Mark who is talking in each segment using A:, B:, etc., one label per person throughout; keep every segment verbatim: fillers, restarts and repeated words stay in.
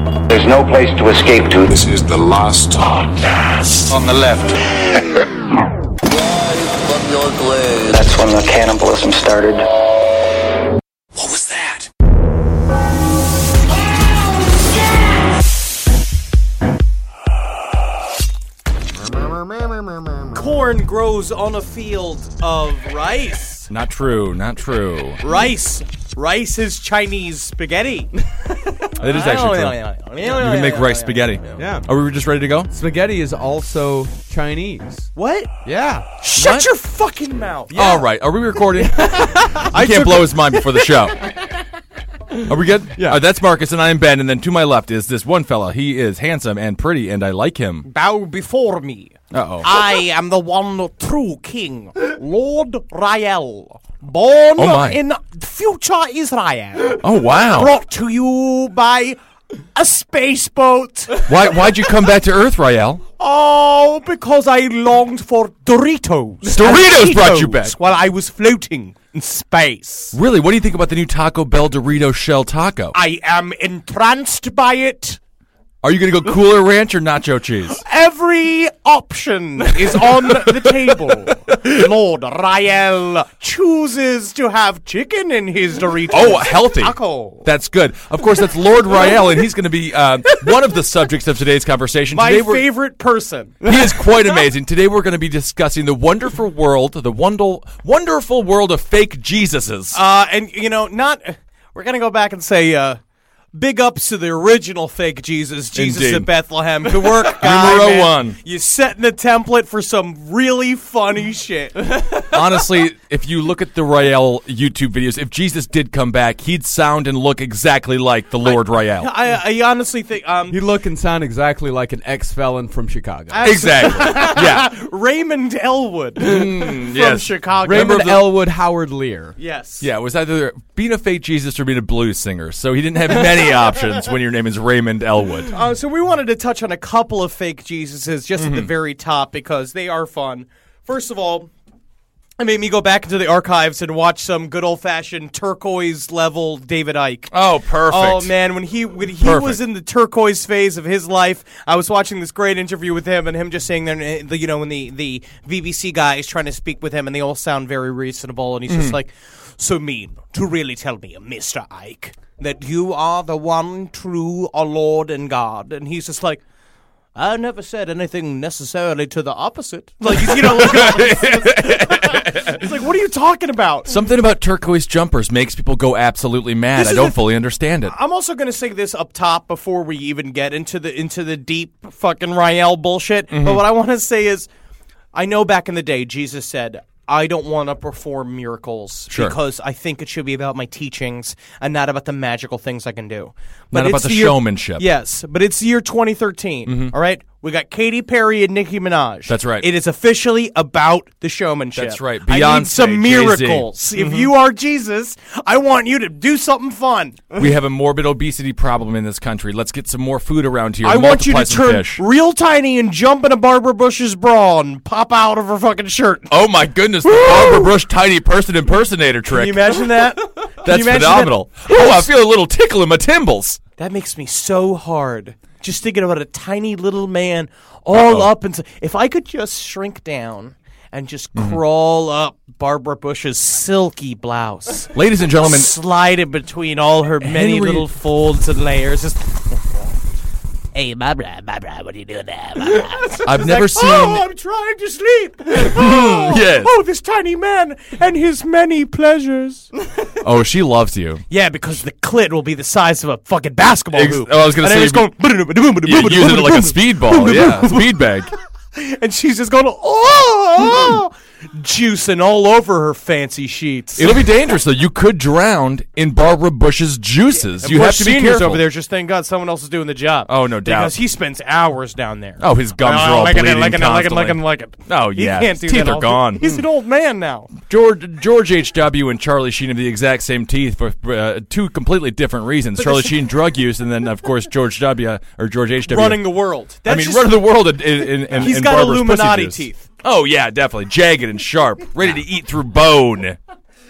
A: There's no place to escape to.
B: This is the last podcast.
A: On the left. That's when the cannibalism started.
B: What was that?
C: Corn grows on a field of rice.
D: Not true, not true.
C: Rice. Rice is Chinese spaghetti.
D: That is actually true. You can make rice spaghetti.
E: Yeah.
D: Are we just ready to go?
E: Spaghetti is also Chinese.
C: What?
E: Yeah.
C: Shut
D: What?
C: your fucking mouth.
D: All right, are we recording? I can't blow his mind before the show. Are we good?
E: Yeah.
D: All right, that's Marcus, and I am Ben, and then to my left is this one fella. He is handsome and pretty, and I like him.
C: Bow before me.
D: Uh-oh.
C: I am the one true king, Lord Rael, born
D: Oh my.
C: in future Israel.
D: Oh, wow.
C: Brought to you by a space boat.
D: Why, why'd you come back to Earth, Rael?
C: Oh, because I longed for Doritos.
D: Doritos
C: and
D: brought you
C: Cheetos
D: back.
C: while I was floating in space.
D: Really? What do you think about the new Taco Bell Dorito Shell Taco?
C: I am entranced by it.
D: Are you going to go Cooler Ranch or Nacho Cheese?
C: Every option is on the table. Lord Rael chooses to have chicken in his Doritos.
D: Oh, healthy.
C: Taco.
D: That's good. Of course, that's Lord Rael, and he's going to be uh, one of the subjects of today's conversation.
C: My
D: Today we're-
C: favorite person.
D: He is quite amazing. Today we're going to be discussing the wonderful world, the wondal, wonderful world of fake Jesuses.
C: Uh, and, you know, not... We're going to go back and say... Uh, Big ups to the original fake Jesus, Jesus
D: Indeed.
C: of Bethlehem. Good work, guy,
D: Numero
C: man.
D: one.
C: You're setting the template for some really funny shit.
D: Honestly, if you look at the Rael YouTube videos, if Jesus did come back, he'd sound and look exactly like the Lord Rael.
C: I, I honestly think... Um,
E: You look and sound exactly like an ex-felon from Chicago.
D: Exactly. Yeah.
C: Raymond Elwood
D: Mm,
C: from
D: yes.
C: Chicago.
E: Raymond
D: Remember the-
E: Elwood Howard Lear.
C: Yes.
D: Yeah, it was either being a fake Jesus or being a blues singer. So he didn't have many options when your name is Raymond Elwood.
C: Uh, so we wanted to touch on a couple of fake Jesuses just
D: Mm-hmm.
C: at the very top because they are fun. First of all, it made me go back into the archives and watch some good old-fashioned turquoise level David Icke.
D: Oh, perfect.
C: Oh man, when he when he
D: Perfect.
C: was in the turquoise phase of his life, I was watching this great interview with him, and him just saying there, and, you know, when the the V B C guy is trying to speak with him, and they all sound very reasonable, and he's
D: Mm-hmm.
C: just like, "So mean to really tell me, Mister Icke, that you are the one true uh, Lord and God," and he's just like, "I never said anything necessarily to the opposite." Like, you know, like, it's like, what are you talking about?
D: Something about turquoise jumpers makes people go absolutely mad.
C: This
D: I
C: is
D: don't
C: the-
D: fully understand it.
C: I'm also going to say this up top before we even get into the into the deep fucking Rael bullshit.
D: Mm-hmm.
C: But what I want to say is, I know back in the day Jesus said, I don't want to perform miracles
D: Sure.
C: because I think it should be about my teachings and not about the magical things I can do.
D: Not
C: it's
D: about the
C: year-
D: showmanship.
C: Yes, but it's the year twenty thirteen. All right, we got Katy Perry and Nicki Minaj.
D: That's right.
C: It is officially about the showmanship.
D: That's right.
C: I need
D: Beyonce,
C: some
D: Jay-Z.
C: miracles. If you are Jesus, I want you to do something fun.
D: We have a morbid obesity problem in this country. Let's get some more food around here.
C: I want you
D: Multiply
C: to
D: some
C: turn
D: fish.
C: real tiny and jump in a Barbara Bush's bra and pop out of her fucking shirt.
D: Oh my goodness, the Barbara Bush tiny person impersonator trick.
C: Can you imagine that? Can
D: That's
C: you imagine
D: phenomenal.
C: that?
D: Oh, I feel a little tickle in my timbals.
C: That makes me so hard. Just thinking about a tiny little man all
D: Uh-oh.
C: up and if I could just shrink down and just
D: Mm-hmm.
C: crawl up Barbara Bush's silky blouse,
D: Ladies and gentlemen,
C: slide it between all her many
D: Henry-
C: little folds and layers. Just, hey, Barbara, Barbara, what are you doing there? Barbara?
D: I've never
C: like,
D: seen.
C: Oh, I'm trying to sleep. Oh,
D: Yes.
C: oh, this tiny man and his many pleasures.
D: Oh, she loves you.
C: Yeah, because the clit will be the size of a fucking basketball
D: Ex-
C: hoop.
D: oh, I was gonna
C: and
D: say
C: then it's
D: you'd
C: going.
D: Yeah, using it like a speedball. Yeah, a speed bag.
C: And she's just going, oh, oh, juicing all over her fancy sheets.
D: It'll be dangerous though. You could drown in Barbara Bush's juices.
C: And
D: You
C: Bush
D: have to be
C: Senior's
D: careful.
C: over there. Just thank God someone else is doing the job.
D: Oh, no doubt.
C: Because he spends hours down there.
D: Oh, his gums are all
C: like it,
D: bleeding
C: like it, like it, like it,
D: constantly.
C: like it.
D: Oh,
C: He
D: yeah.
C: can't do
D: His teeth
C: that
D: are
C: all-
D: gone.
C: He's an old man now.
D: George George H W and Charlie Sheen have the exact same teeth for uh, two completely different reasons. Charlie Sheen drug use, and then of course George W. or George H W
C: Running the world. That's
D: I mean,
C: just-
D: running the world in, in, in,
C: He's
D: in
C: got
D: Barbara's
C: Illuminati
D: pussy juice.
C: teeth.
D: Oh yeah, definitely jagged and sharp, ready to eat through bone.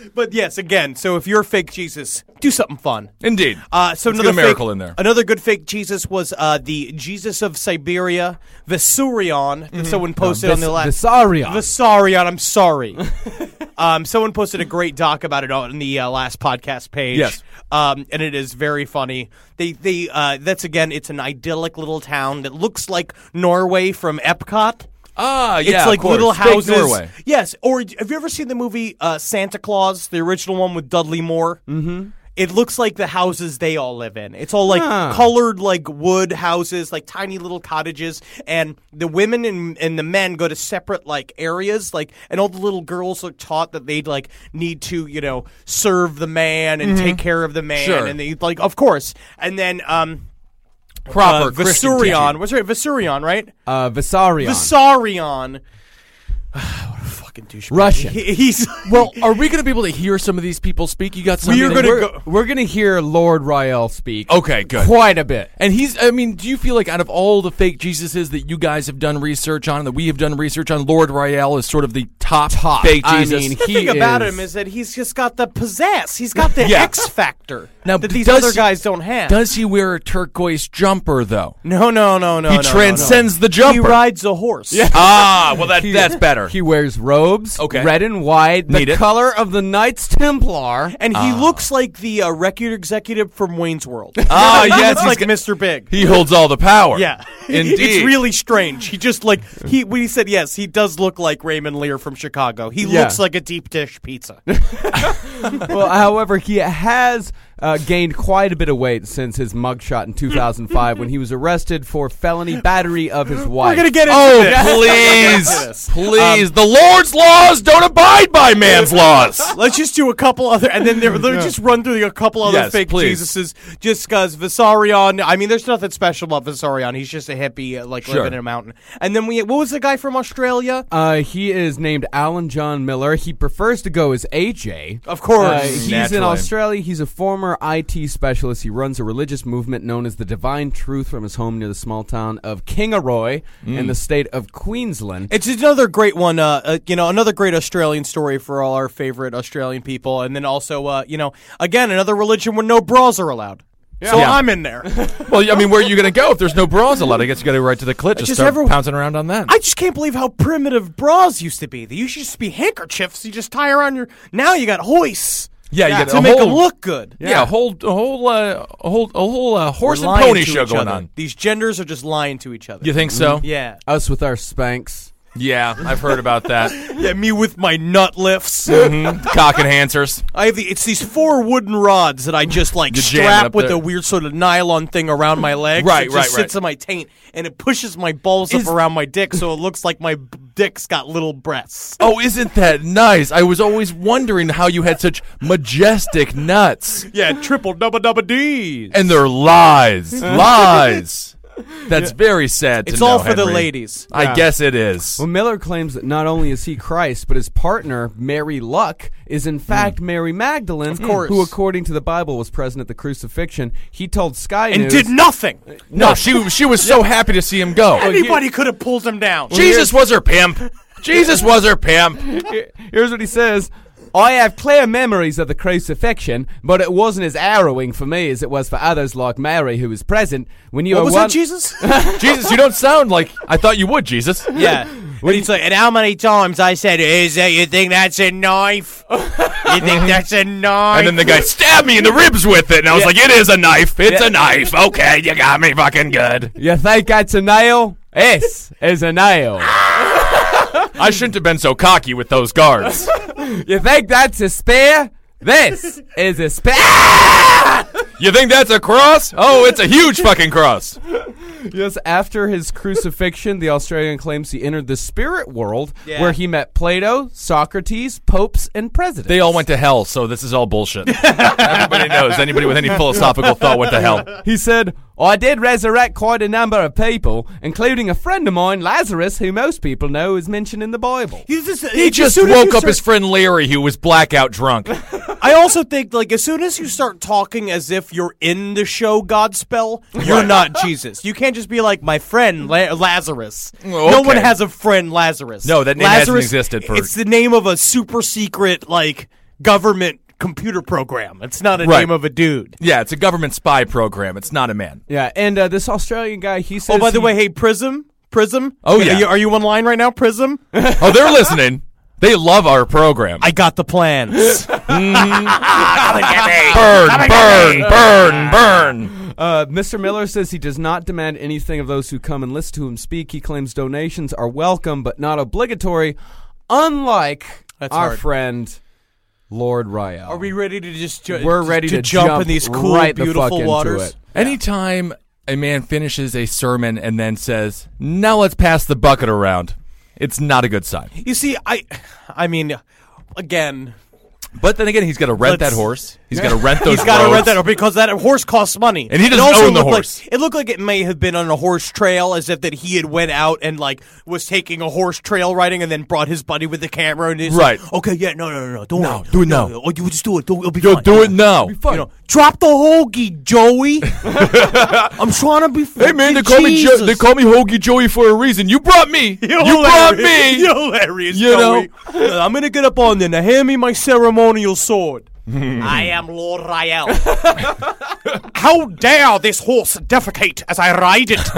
C: But yes, again, so if you're a fake Jesus, do something fun.
D: Indeed.
C: Uh, so
D: Let's
C: another
D: get a miracle
C: fake,
D: in there.
C: Another good fake Jesus was uh, the Jesus of Siberia, Vissarion, that
D: Mm-hmm.
C: someone posted on the last.
E: Visarion.
C: Vissarion, I'm sorry. um, someone posted a great doc about it on the uh, last podcast page.
D: Yes.
C: Um, and it is very funny. They, they, uh, that's again, it's an idyllic little town that looks like Norway from Epcot.
D: Ah,
C: It's
D: yeah,
C: like
D: of course.
C: little
D: Fake
C: houses.
D: Norway.
C: Yes. Or have you ever seen the movie uh, Santa Claus, the original one with Dudley Moore? Mm-hmm. It looks like the houses they all live in. It's all like
E: Huh.
C: colored, like wood houses, like tiny little cottages, and the women and, and the men go to separate like areas, like, and all the little girls are taught that they'd like need to, you know, serve the man and take care of the man,
D: Sure.
C: and they like, of course, and then um.
D: Proper
C: uh,
D: Christian
C: Vissarion,
D: teaching.
C: what's right? Vissarion, right?
E: Uh, Visarion.
C: Vissarion. What a fucking douchebag.
E: Russian.
C: He, he's
D: Well, are we going to be able to hear some of these people speak? You got some.
C: We are gonna
E: we're,
C: go-
E: we're gonna hear Lord Rael speak.
D: Okay, good.
E: Quite a bit.
D: And he's, I mean, do you feel like out of all the fake Jesuses that you guys have done research on, that we have done research on, Lord Rael is sort of the top,
E: Top.
D: fake
E: I
D: Jesus?
E: mean,
C: the
E: he
C: thing about
E: is-
C: him is that he's just got the pizzazz. He's got the
D: Yeah.
C: X factor
D: Now,
C: that these
D: does
C: other
D: he-
C: guys don't have.
D: Does he wear a turquoise jumper, though?
C: no, no, no, no.
D: he
C: no,
D: transcends
C: no,
D: the
C: no.
D: jumper.
C: He rides a horse.
D: Ah, well, that
E: He-
D: that's better.
E: He wears robes,
D: Okay.
E: red and white, the
D: Need it.
E: color of the Knights Templar.
C: And he looks like the uh, record executive from Wayne's World.
D: Ah,
C: He
D: yes,
C: looks
D: he's
C: like
D: got-
C: Mister Big.
D: he holds all the power.
C: Yeah,
D: Indeed.
C: It's really strange. He just like he when he said yes, he does look like Raymond Lear from Chicago. He
E: Yeah.
C: looks like a deep dish pizza.
E: Well, however, he has uh, gained quite a bit of weight since his mugshot in two thousand five when he was arrested for felony battery of his wife.
C: We're gonna get into
D: Oh,
C: this.
D: please, please! the Lord's laws don't abide by man's laws.
C: Let's just do a couple other, and then there, let's just run through a couple other
D: Yes,
C: fake
D: please.
C: Jesuses. Just because Vissarion, I mean, there's nothing special about Vissarion. He's just a hippie, uh, like
D: Sure.
C: living in a mountain. And then we, what was the guy from Australia?
E: Uh, he is named Alan John Miller. He prefers to go as A J.
C: Of course.
E: Uh, he's in
D: Naturally.
E: Australia. He's a former I T specialist. He runs a religious movement known as the Divine Truth from his home near the small town of Kingaroy in the state of Queensland.
C: It's another great one, uh, uh, you know, another great Australian story for all our favorite Australian people. And then also, uh, you know, again, another religion where no bras are allowed. So
D: Yeah.
C: I'm in there.
D: Well, I mean, where are you going to go if there's no bras allowed? I guess you got to go right to the clit. Just,
C: just
D: start
C: ever-
D: pouncing around on that.
C: I just can't believe how primitive bras used to be. They used to just be handkerchiefs you just tie around your. Now you got hoists.
D: yeah, you got
C: to
D: a
C: make
D: whole,
C: them look good.
D: Yeah, a whole, a whole, uh, a whole, a whole uh, horse
C: We're
D: and
C: lying
D: pony
C: to
D: show
C: each
D: going
C: other.
D: on.
C: These genders are just lying to each other.
D: You think so?
C: Yeah.
E: Us with our Spanx.
D: Yeah, I've heard about that.
C: Yeah, me with my nut lifts.
D: Mhm. Cock enhancers.
C: I have the, it's these four wooden rods that I just like
D: You jam it
C: strap
D: up
C: with
D: there.
C: a weird sort of nylon thing around my legs.
D: Right,
C: it just
D: right,
C: sits
D: right.
C: on my taint and it pushes my balls
D: Is-
C: up around my dick so it looks like my b- dick's got little breasts.
D: Oh, isn't that nice? I was always wondering how you had such majestic nuts.
C: Yeah, triple double double D's.
D: And they're lies. Lies. That's very sad to
C: It's
D: know,
C: all for the
D: Henry.
C: ladies.
D: I
E: Yeah.
D: guess it is.
E: Well, Miller claims that not only is he Christ, but his partner, Mary Luck, is in fact Mary Magdalene,
C: Of course.
E: who, according to the Bible, was present at the crucifixion. He told Sky
C: And
E: News...
C: did nothing.
D: No, she she was so happy to see him go.
C: Anybody could have pulled him down.
D: Jesus was her pimp. Jesus was her pimp.
E: Here's what he says. I have clear memories of the crucifixion, but it wasn't as harrowing for me as it was for others like Mary, who was present. When you
C: What
E: are
C: was
E: one-
C: that, Jesus?
D: Jesus, you don't sound like I thought you would, Jesus.
C: Yeah. When he's like, and how many times I said, is that you think that's a knife? You think that's a knife?
D: And then the guy stabbed me in the ribs with it, and I was like, it is a knife. It's a knife. Okay, you got me fucking good.
E: You think that's a nail? This is a nail.
D: I shouldn't have been so cocky with those guards.
E: You think that's a spear? This is a spear.
D: You think that's a cross? Oh, it's a huge fucking cross.
E: Yes, after his crucifixion, the Australian claims he entered the spirit world,
C: Yeah.
E: where he met Plato, Socrates, popes, and presidents.
D: They all went to hell, so this is all bullshit. Everybody knows. Anybody with any philosophical thought went to hell.
E: He said, I did resurrect quite a number of people, including a friend of mine, Lazarus, who most people know is mentioned in the Bible.
C: He's just,
D: He
C: it's as
D: just
C: soon as
D: woke
C: you
D: up
C: start-
D: his friend Larry, who was blackout drunk.
C: I also think, like, as soon as you start talking as if you're in the show Godspell, you're not Jesus. You can't just be like, my friend La- Lazarus.
D: Oh,
C: No one
D: okay.
C: has a friend Lazarus.
D: No, that name hasn't
C: Lazarus,
D: existed for-
C: It's the name of a super secret, like, government computer program. It's not a
D: Right.
C: name of a dude.
D: Yeah, it's a government spy program. It's not a man.
E: Yeah, and uh, this Australian guy, he says.
C: Oh, by the
E: he-
C: way, hey, Prism? Prism?
D: Oh,
C: Are
D: yeah.
C: you, are you online right now, Prism?
D: Oh, they're listening. They love our program.
C: I got the plans.
D: burn, burn, burn, burn.
E: Uh, Mister Miller says he does not demand anything of those who come and listen to him speak. He claims donations are welcome but not obligatory, unlike
C: That's
E: our
C: hard.
E: friend Lord Rael.
C: Are we ready to just ju-
E: We're ready
C: to,
E: to
C: jump,
E: jump
C: in these cool,
E: right the fuck
C: beautiful
E: into
C: waters?
E: it.
D: Anytime a man finishes a sermon and then says, "Now let's pass the bucket around," it's not a good sign.
C: You see, I, I mean, again,
D: But then again, he's got to rent
C: Let's-
D: that horse. He's got to rent those
C: he's got to rent
D: roads.
C: that because that horse costs money,
D: And he
C: It
D: doesn't
C: also
D: own the
C: looked
D: horse.
C: Like, it looked like it may have been on a horse trail, as if that he had went out and like was taking a horse trail riding, and then brought his buddy with the camera and he's
D: Right.
C: like, okay, yeah, no, no, no, no, don't
D: No,
C: worry,
D: do it
C: no,
D: now.
C: no, oh, you just do it. Do, it'll be
D: Yo,
C: fine.
D: do it now.
C: You know, drop the hoagie, Joey. I'm trying to be.
D: Hey man, they
C: fucking
D: call me jo-
C: Jesus.
D: they call me Hoagie Joey for a reason. You brought me.
C: You're
D: you brought
C: hilarious.
D: me.
C: You're hilarious,
D: You know?
C: Joey. I'm gonna get up on there. Now hand me my ceremonial sword. I am Lord Rael. How dare this horse defecate as I ride it?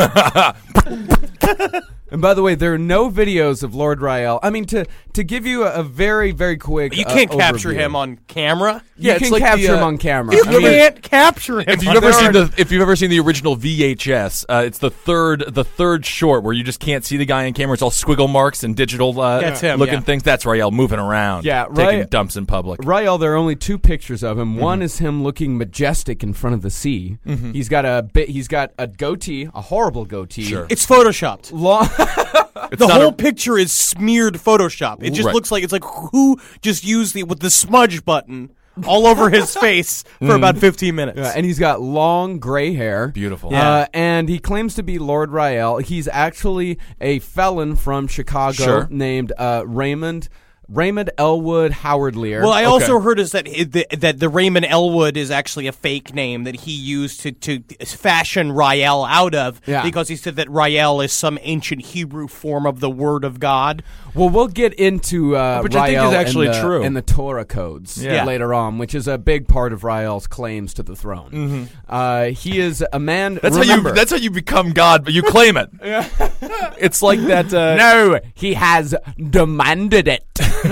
E: And by the way, there are no videos of Lord Rael. I mean, to to give you a, a very, very quick
C: You
E: uh,
C: can't capture
E: overview.
C: him on camera.
E: You
D: Yeah, it's
E: can
D: like the,
E: capture him
D: uh,
E: on camera.
C: You
E: I mean,
C: can't capture him.
D: If you've
C: on
D: ever
C: there.
D: seen the if you've ever seen the original V H S, uh, it's the third the third short where you just can't see the guy in camera. It's all squiggle marks and digital uh,
C: That's him,
D: looking
C: yeah.
D: things. That's Rael moving around.
E: Yeah,
D: taking
E: right.
D: dumps in public.
E: Rael, there are only two pictures of him.
C: Mm-hmm.
E: One is him looking majestic in front of the sea.
C: Mm-hmm.
E: He's got a bit. He's got a goatee, a horrible goatee.
D: Sure.
C: It's photoshopped.
E: Long.
C: The
D: not
C: whole
D: a-
C: picture is smeared Photoshop. It just
D: Right.
C: looks like it's like who just used the with the smudge button all over his face
D: Mm.
C: for about fifteen minutes.
E: Uh, and he's got long gray hair.
D: Beautiful.
E: Uh, and he claims to be Lord Rael. He's actually a felon from Chicago
D: Sure.
E: named uh, Raymond Raymond Elwood Howard Lear.
C: Well, I
D: Okay.
C: also heard is that it, that the Raymond Elwood is actually a fake name that he used to, to fashion Rael out of,
E: Yeah.
C: because he said that Rael is some ancient Hebrew form of the Word of God.
E: Well, we'll get into uh,
D: Which I think
E: Rael
D: is actually
E: and the,
D: true.
E: and the Torah codes
D: Yeah.
E: later on, which is a big part of Rael's claims to the throne.
D: Mm-hmm.
E: Uh, he is a man.
D: That's
E: remember,
D: how you. That's how you become God, but you claim it. It's like that. Uh,
E: no, he has demanded it.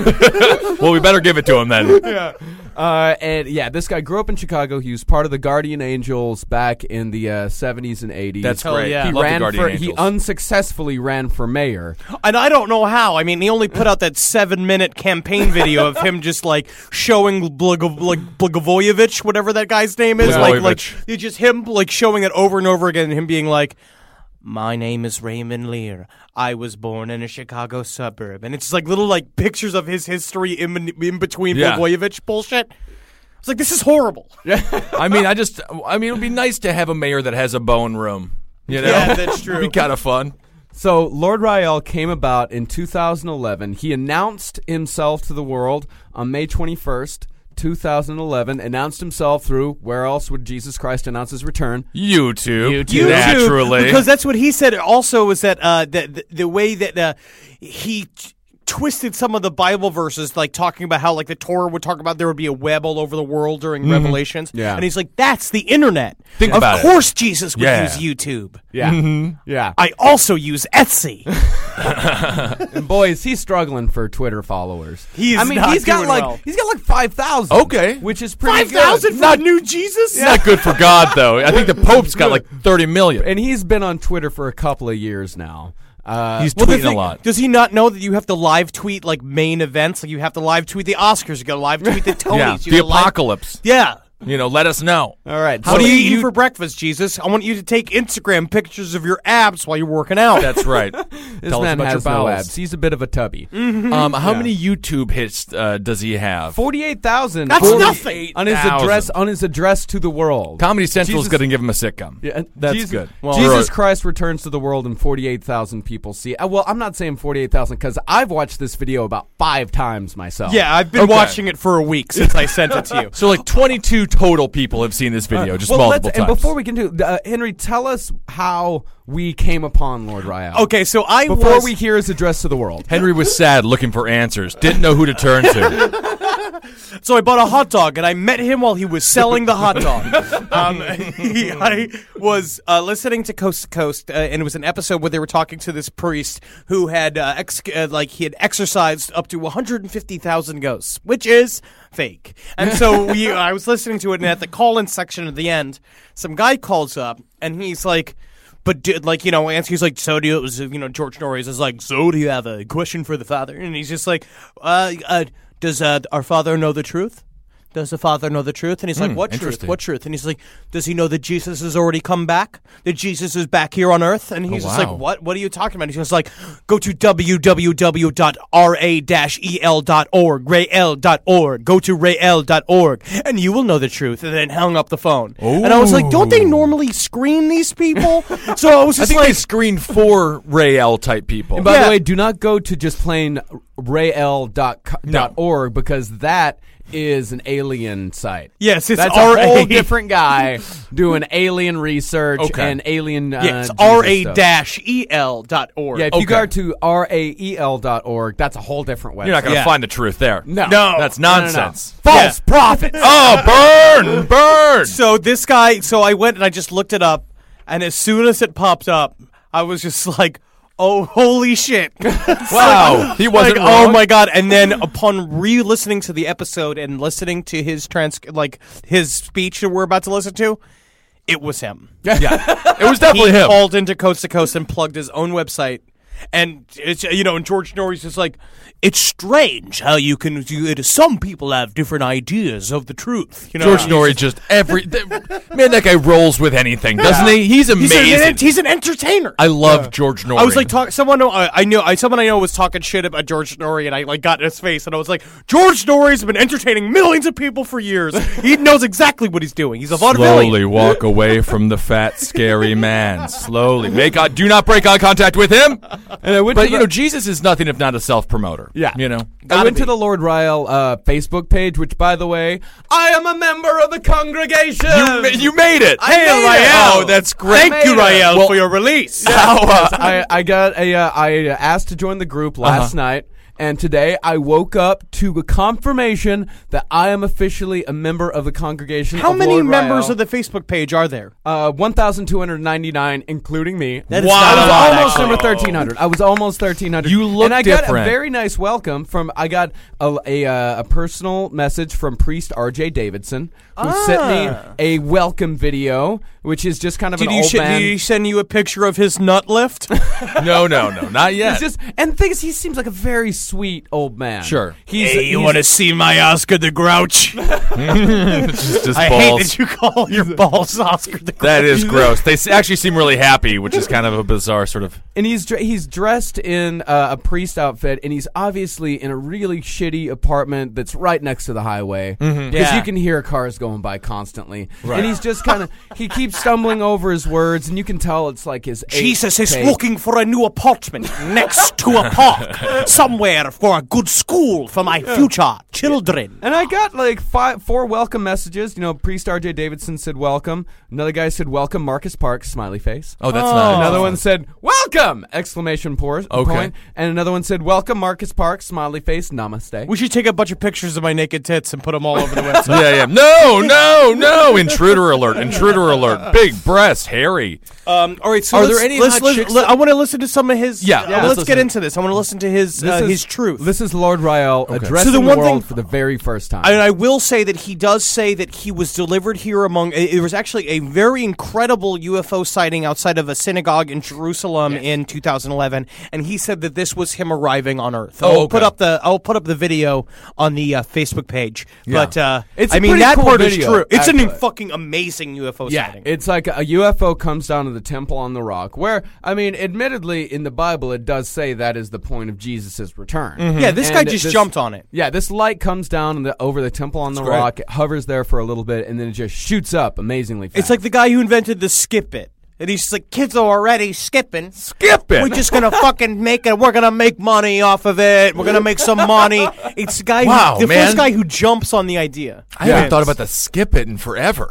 D: Well, we better give it to him then.
E: Uh, and yeah, this guy grew up in Chicago. He was part of the Guardian Angels back in the uh, seventies and eighties.
D: That's
C: Hell
D: great.
C: yeah.
E: He
D: Love the
E: ran
D: Guardian
E: for. He
D: Angels.
E: unsuccessfully ran for mayor.
C: And I don't know how. I mean, he only put out that seven-minute campaign video of him just like showing Blago- like Blagojevich, whatever that guy's name is, like like
D: Blagojevich.
C: it's just him like showing it over and over again, and him being like, "My name is Raymond Lear. I was born in a Chicago suburb," and it's just like little like pictures of his history in in between
D: Yeah.
C: Blagojevich bullshit. It's like, this is horrible.
D: I mean, I just. I mean, it would be nice to have a mayor that has a bone room. You know,
C: Yeah, that's true.
D: It'd be kind of fun.
E: So Lord Rael came about in two thousand eleven. He announced himself to the world on May twenty-first, two thousand eleven. Announced himself through, where else would Jesus Christ announce his return?
D: YouTube,
E: YouTube.
D: naturally.
C: because that's what he said. Also, was that uh, the, the the way that uh, he t- twisted some of the Bible verses, like talking about how like the Torah would talk about there would be a web all over the world during Revelations.
E: Yeah.
C: And he's like, that's the internet.
D: Think
C: of
D: about it.
C: course Jesus would
D: Yeah.
C: use YouTube.
E: Yeah, yeah.
C: I also use Etsy.
E: And boy, is he struggling for Twitter followers.
C: He is
E: I mean,
C: not
E: he's got
C: doing
E: like
C: well.
E: he's got like five thousand.
D: Okay.
E: which is pretty
C: Five thousand
E: good.
C: for the new Jesus?
D: It's not good for God, though. I think the Pope's got like thirty million.
E: And he's been on Twitter for a couple of years now. Uh,
D: He's
C: Well, the
D: tweeting
C: thing-
D: a lot.
C: Does he not know that you have to live tweet like main events? Like you have to live tweet the Oscars. You got to live tweet the Tonys.
D: Yeah,
C: you
D: the
C: gotta live-
D: apocalypse.
C: Yeah.
D: You know, let us know.
E: all right.
C: What
E: so
C: are you eating for breakfast, Jesus? I want you to take Instagram pictures of your abs while you're working out.
D: That's right.
E: This
D: Tell us
E: man
D: about
E: has
D: your
E: no
D: bowels.
E: abs. He's a bit of a tubby.
D: Um, how many YouTube hits uh, does he have?
E: Forty-eight thousand.
C: That's nothing.
E: on his
D: thousand.
E: address. On his address to the world.
D: Comedy Central's
E: Jesus-
D: going to give him a sitcom.
E: Yeah,
D: That's
E: Jesus,
D: good.
C: Well-
E: Jesus Christ returns to the world, and forty-eight thousand people see. Uh, well, I'm not saying forty-eight thousand because I've watched this video about five times myself.
C: Yeah, I've been
D: Okay.
C: watching it for a week since I sent it to you.
D: So like twenty-two total people have seen this video, just
E: well,
D: multiple
E: let's,
D: times.
E: And before we can do, uh, Henry, tell us how we came upon Lord Rael.
C: Okay, so I
E: Before
C: was...
E: we hear his address to the world.
D: Henry was sad, looking for answers. Didn't know who to turn to.
C: So I bought a hot dog, and I met him while he was selling the hot dog. um, he, I was uh, listening to Coast to Coast, uh, and it was an episode where they were talking to this priest who had, uh, ex- uh, like, he had exorcised up to one hundred fifty thousand ghosts, which is fake. And so we, I was listening to it, and at the call-in section at the end, some guy calls up, and he's like... But did, like, you know, and he's like, so do you, it was, you know, George Norris is like, so do you have a question for the father? And he's just like, uh, uh does uh, our father know the truth? Does the father know the truth? And he's like,
D: Hmm,
C: what truth?
D: interesting.
C: What truth? And he's like, does he know that Jesus has already come back? That Jesus is back here on earth? And he's
D: Oh,
C: just
D: wow.
C: like, what? What are you talking about? He's just like, go to w w w dot r a dash e l dot org, rael dot org. Go to rael dot org, and you will know the truth. And then hung up the phone. And I was like, don't they normally screen these people? So I was
D: I
C: just
D: think
C: like,
D: they screened for Rael type people.
E: And by
C: Yeah.
E: the way, do not go to just plain rael dot org because that is an alien site.
C: yes, it's
E: That's
C: R
E: a
C: A
E: whole different guy doing alien research
D: Okay.
E: and alien. Uh,
C: Yes,
E: Jesus
C: R A
E: stuff.
C: dash E L dot org.
E: Yeah, if
D: Okay.
E: you go to R A E L dot org, that's a whole different website.
D: You're not going to
C: Yeah.
D: find the truth there.
E: No.
C: No.
D: That's
E: No, no, no.
D: nonsense.
E: False prophets.
D: Oh, burn! Burn!
C: So this guy, so I went and I just looked it up, and as soon as it popped up, I was just like, oh, holy shit.
D: Wow. He wasn't
C: like,
D: wrong.
C: oh my god! And then upon re-listening to the episode and listening to his trans, like his speech that we're about to listen to, it was him.
D: Yeah. It was definitely
C: he
D: him.
C: called into Coast to Coast and plugged his own website. And it's, you know, and George Norris is like, it's strange how you can. You, some people have different ideas of the truth. You know,
D: George
C: He's
D: Norrie just every th- man. That guy rolls with anything, doesn't he? He's
C: He's,
D: amazing.
C: an, he's an entertainer.
D: I love George Norrie.
C: I was like, talk, someone I, I knew, I, someone I know was talking shit about George Norrie, and I like got in his face, and I was like, George Norrie's been entertaining millions of people for years. He knows exactly what he's doing. He's a vaudevillian.
D: slowly walk away from the fat, scary man. Slowly make eye, do not break eye contact with him.
E: And I went
D: But
E: to
D: you
E: the-
D: know, Jesus is nothing if not a self promoter.
E: Yeah.
D: you know.
E: I
C: Gotta
E: went to
C: be.
E: the Lord Rael uh, Facebook page, which, by the way, I am a member of the congregation.
D: You ma- you made it.
E: I
C: Hey,
E: made it.
C: Rael.
D: Oh, that's great.
C: Thank you,
E: made it.
C: Rael,
D: Well-
C: for your release.
D: How, uh,
E: I, I got a. Uh, I asked to join the group last
D: Uh-huh.
E: night, and today I woke up to a confirmation that I am officially a member of the congregation.
C: How
E: of
C: many
E: Lord
C: members
E: Rael.
C: of the Facebook page are there?
E: Uh, one thousand two hundred ninety-nine, including me.
C: That is
D: Wow.
C: not
E: I
C: a
E: was
C: lot,
E: almost
C: actually.
E: number thirteen hundred. I was almost thirteen hundred.
D: You look
E: and I got
D: different.
E: a very nice welcome from. I got a a, uh, a personal message from Priest R J Davidson, who sent me
C: Ah.
E: a welcome video, which is just kind of
C: Did
E: an
C: he,
E: old
C: sh-
E: man.
C: did he send you a picture of his nut lift?
D: no, no, no, not yet.
E: He's just and the thing is, he seems like a very sweet old man.
D: Sure.
E: He's,
C: Hey, you
E: he's-
C: want to see my Oscar the Grouch?
D: just, just
C: I
D: balls.
C: hate that you call your balls Oscar the Grouch.
D: That is gross. They s- actually seem really happy, which is kind of a bizarre sort of.
E: and he's dr- he's dressed in uh, a priest outfit, and he's obviously in a really shitty apartment that's right next to the highway because
C: Mm-hmm. Yeah.
E: you can hear cars going by constantly. And he's just kind of he keeps stumbling over his words, and you can tell it's like his eighth
C: Jesus is
E: take.
C: looking for a new apartment next to a park, somewhere for a good school for my future children.
E: And I got like five, four welcome messages. You know, Priest R J Davidson said welcome. Another guy said welcome, Marcus Parks, smiley face.
D: Oh, that's nice.
E: Another one said welcome! Exclamation por-
D: Okay.
E: point. And another one said welcome, Marcus Parks, smiley face, namaste.
C: We should take a bunch of pictures of my naked tits and put them all over the website.
D: Yeah, yeah. No, no, no. Intruder alert. Intruder alert. Big breast, hairy.
C: Um, all right, so
D: Are
C: let's,
D: there any
C: let's,
D: hot
C: let's-
D: chicks
C: let-
D: that-
C: I want to listen to some of his.
D: Yeah,
C: uh,
D: yeah,
C: let's
D: let's
C: get
D: listen.
C: into this. I want to listen to his uh,
E: is-
C: his truth.
E: This is Lord Rael addressing
C: So the
E: the,
C: one
E: world
C: thing-
E: for the very first time.
C: And I will say that he does say that he was delivered here among. It it was actually a very incredible U F O sighting outside of a synagogue in Jerusalem in two thousand eleven, and he said that this was him arriving on Earth.
D: Oh,
C: I'll
D: okay.
C: put up the I'll put up the video on the uh, Facebook page. But uh,
E: It's
C: I
E: a
C: mean
E: pretty
C: that
E: cool
C: part is
E: video,
C: true. It's
E: actually.
C: a fucking amazing U F O
E: yeah,
C: sighting.
E: it's like a U F O comes down to the temple on the rock, where, I mean, admittedly, in the Bible, it does say that is the point of Jesus' return.
C: Yeah, this guy
E: And
C: just
E: this-
C: jumped on it.
E: Yeah, this light comes down in the, over the temple on the
C: great.
E: rock, it hovers there for a little bit, and then it just shoots up amazingly fast.
C: It's like the guy who invented the skip it. And he's just like, kids are already skipping.
D: Skip it.
C: We're just gonna fucking make it. We're gonna make money off of it. We're gonna make some money. It's the guy,
D: Wow,
C: who, the
D: man.
C: first guy who jumps on the idea.
D: I haven't
C: Wins.
D: thought about the skip it in forever.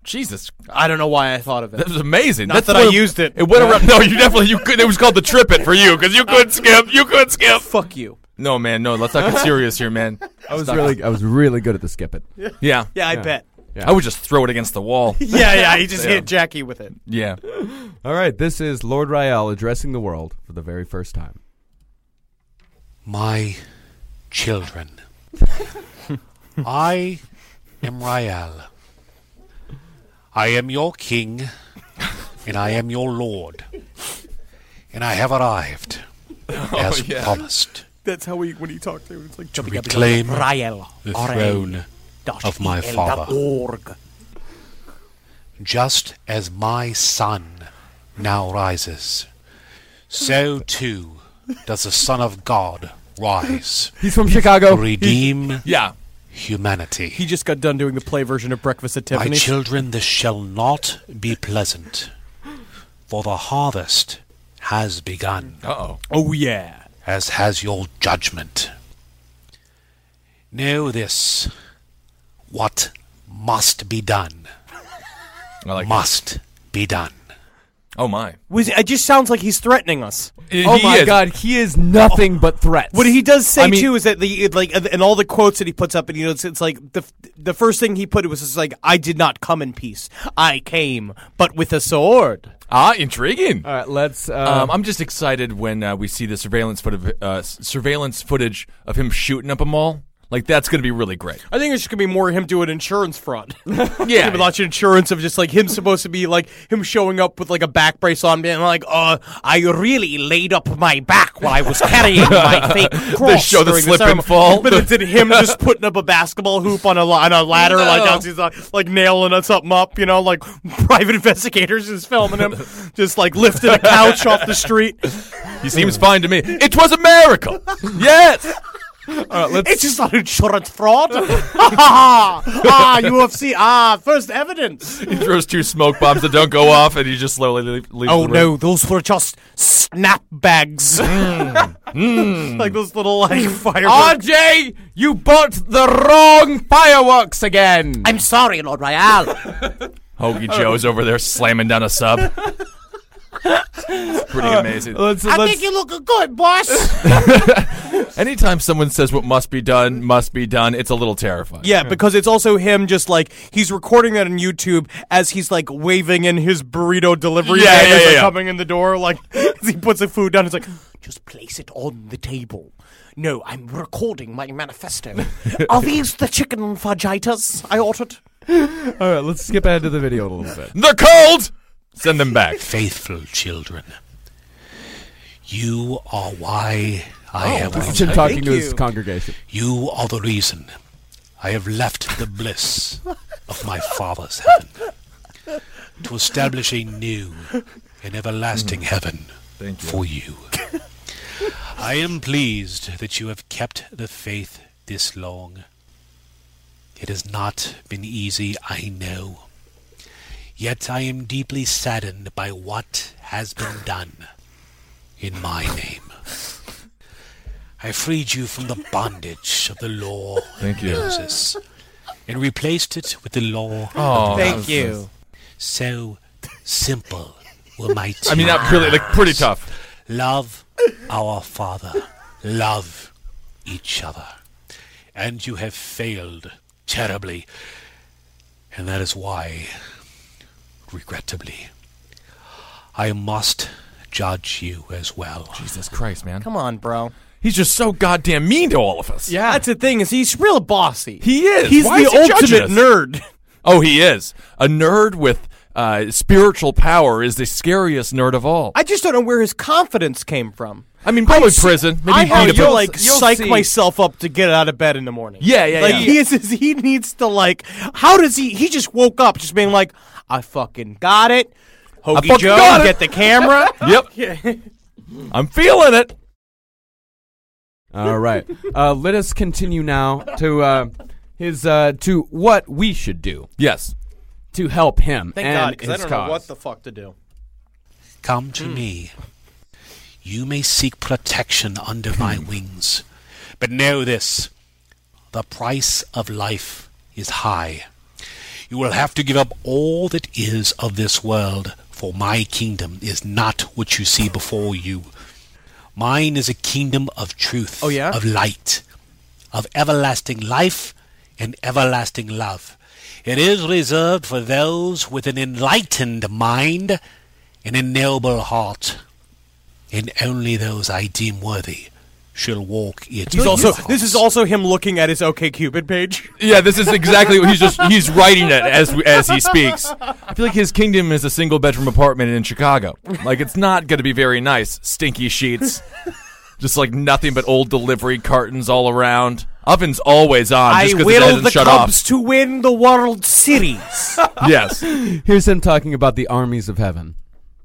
D: Jesus,
C: I don't know why I thought of it.
D: that was amazing.
C: Not
D: That's
C: that I
D: what-
C: used it.
D: It went around. No, you definitely you could. It was called the trip it for you because you couldn't skip. You couldn't skip.
C: Fuck you.
D: No, man, no. Let's not get serious here, man.
E: I was really, I was really good at the skip it.
D: Yeah,
C: Yeah, I
E: Yeah.
C: bet.
E: Yeah.
D: I would just throw it against the wall.
C: Yeah, yeah. He just
D: Yeah.
C: hit Jackie with it.
D: Yeah.
E: All right, this is Lord Rael addressing the world for the very first time.
B: My children, I am Rael. I am your king, and I am your lord. And I have arrived, as
D: yeah.
B: promised,
C: That's how we when he talked to him. It's like
B: to reclaim
C: Rael.
B: the throne of my father.
C: Org.
B: Just as my sun now rises, so too does the Son of God rise
E: He's from Chicago.
B: to redeem
D: Yeah.
B: humanity.
C: He just got done doing the play version of Breakfast at
B: My
C: Tiffany's.
B: children, this shall not be pleasant, for the harvest has begun,
D: Uh-oh.
C: Oh yeah.
B: as has your judgment. Know this, what must be done,
D: I like
B: must be done.
D: that. Oh, my.
C: Was it just sounds like he's threatening us.
E: Oh
D: He
E: my
D: is.
E: God, he is nothing but threats.
C: What he does say
D: I mean-
C: too is that the like and all the quotes that he puts up, and you know, it's, it's like the the first thing he put was just like, "I did not come in peace. I came, but with a sword."
D: Ah, intriguing.
E: All right, let's. Uh,
D: Um, I'm just excited when uh, we see the surveillance footage, uh, s- surveillance footage of him shooting up a mall. Like, that's going to be really great.
C: I think it's just gonna be more him doing insurance fraud.
D: Yeah.
C: Gonna launch insurance of just like him supposed to be like him showing up with like a back brace on, being like, "Uh, I really laid up my back while I was carrying my fake cross."
D: show the
C: during
D: slip and
C: ceremony."
D: fall.
C: But it's him just putting up a basketball hoop on a on a ladder, like
D: No.
C: as he's uh, like nailing something up. You know, like private investigators is filming him, just like lifting a couch off the street.
D: He seems fine to me. It was a miracle. Yes.
C: It's just not insurance fraud. ah, U F C. Ah, first evidence.
D: He throws two smoke bombs that don't go off, and he just slowly leave, leaves
C: Oh
D: the room.
C: no, those were just snap bags. Like those little like fireworks.
E: R J, you bought the wrong fireworks again.
C: I'm sorry, Lord Rael.
D: Hoagie Joe's over there slamming down a sub. It's pretty amazing.
E: Let's, let's,
C: you look good, boss.
D: Anytime someone says what must be done, must be done, it's a little terrifying.
C: Yeah, because it's also him just like he's recording that on YouTube as he's like waving in his burrito delivery
D: Yeah,
C: man
D: yeah,
C: as
D: yeah,
C: they're
D: yeah.
C: coming in the door, like as he puts the food down, it's like, just place it on the table. No, I'm recording my manifesto. Are these the chicken fajitas I ordered?
E: all right, let's skip ahead to the video a little bit.
D: They're cold! Send them back.
B: Faithful children, you are why I have
E: This is
B: risen.
E: him talking
C: Thank
E: to his
C: you.
E: congregation.
B: You are the reason I have left the bliss of my father's heaven to establish a new and everlasting heaven
D: Thank you.
B: for you. I am pleased that you have kept the faith this long. It has not been easy, I know. Yet I am deeply saddened by what has been done in my name. I freed you from the bondage of the law
D: Thank
B: of
D: you.
B: Moses and replaced it with the law
D: Oh,
B: of
C: Thank
B: love.
C: you.
B: So simple were my tears.
D: I mean, not really, like, pretty tough.
B: Love our Father. Love each other. And you have failed terribly. And that is why, regrettably, I must judge you as well.
D: Jesus Christ, man.
C: Come on, bro.
D: He's just so goddamn mean to all of us.
C: Yeah, that's the thing is he's real bossy.
D: He is.
C: He's
D: Why
C: the
D: is he judging
C: ultimate
D: us?
C: nerd.
D: Oh, he is. A nerd with uh, spiritual power is the scariest nerd of all.
C: I just don't know where his confidence came from.
D: I mean, probably
C: I see-
D: prison. Maybe
C: I
D: he
C: have
D: beat
C: to
D: up a-
C: like
E: you'll
C: psych
E: see.
C: myself up to get out of bed in the morning.
D: Yeah, yeah,
C: like,
D: yeah.
C: He is. He needs to like. How does he? He just woke up, just being like, "I fucking got it." Hoagie
D: fucking
C: Joe,
D: got it.
C: get the camera.
D: Yep. I'm feeling it.
E: All right, uh, let us continue now to uh, his uh, to what we should do
D: Yes.
E: to help him
C: Thank
E: and
C: God, because I
E: his
C: don't
E: cause.
C: know what the fuck to do.
B: Come to me. You may seek protection under my wings. But know this, the price of life is high. You will have to give up all that is of this world, for my kingdom is not what you see before you. Mine is a kingdom of truth,
C: Oh, yeah?
B: of light, of everlasting life and everlasting love. It is reserved for those with an enlightened mind and a noble heart, and only those I deem worthy shall walk it.
C: He's also. This is also him looking at his OkCupid page.
D: Yeah, this is exactly what he's just he's writing it as as he speaks. I feel like his kingdom is a single bedroom apartment in Chicago. Like it's not going to be very nice. Stinky sheets, just like nothing but old delivery cartons all around. Oven's always on
C: I
D: just because it
C: will
D: hasn't
C: the
D: shut
C: Cubs
D: off.
C: to win the World Series.
D: Yes.
E: Here's him talking about the armies of heaven.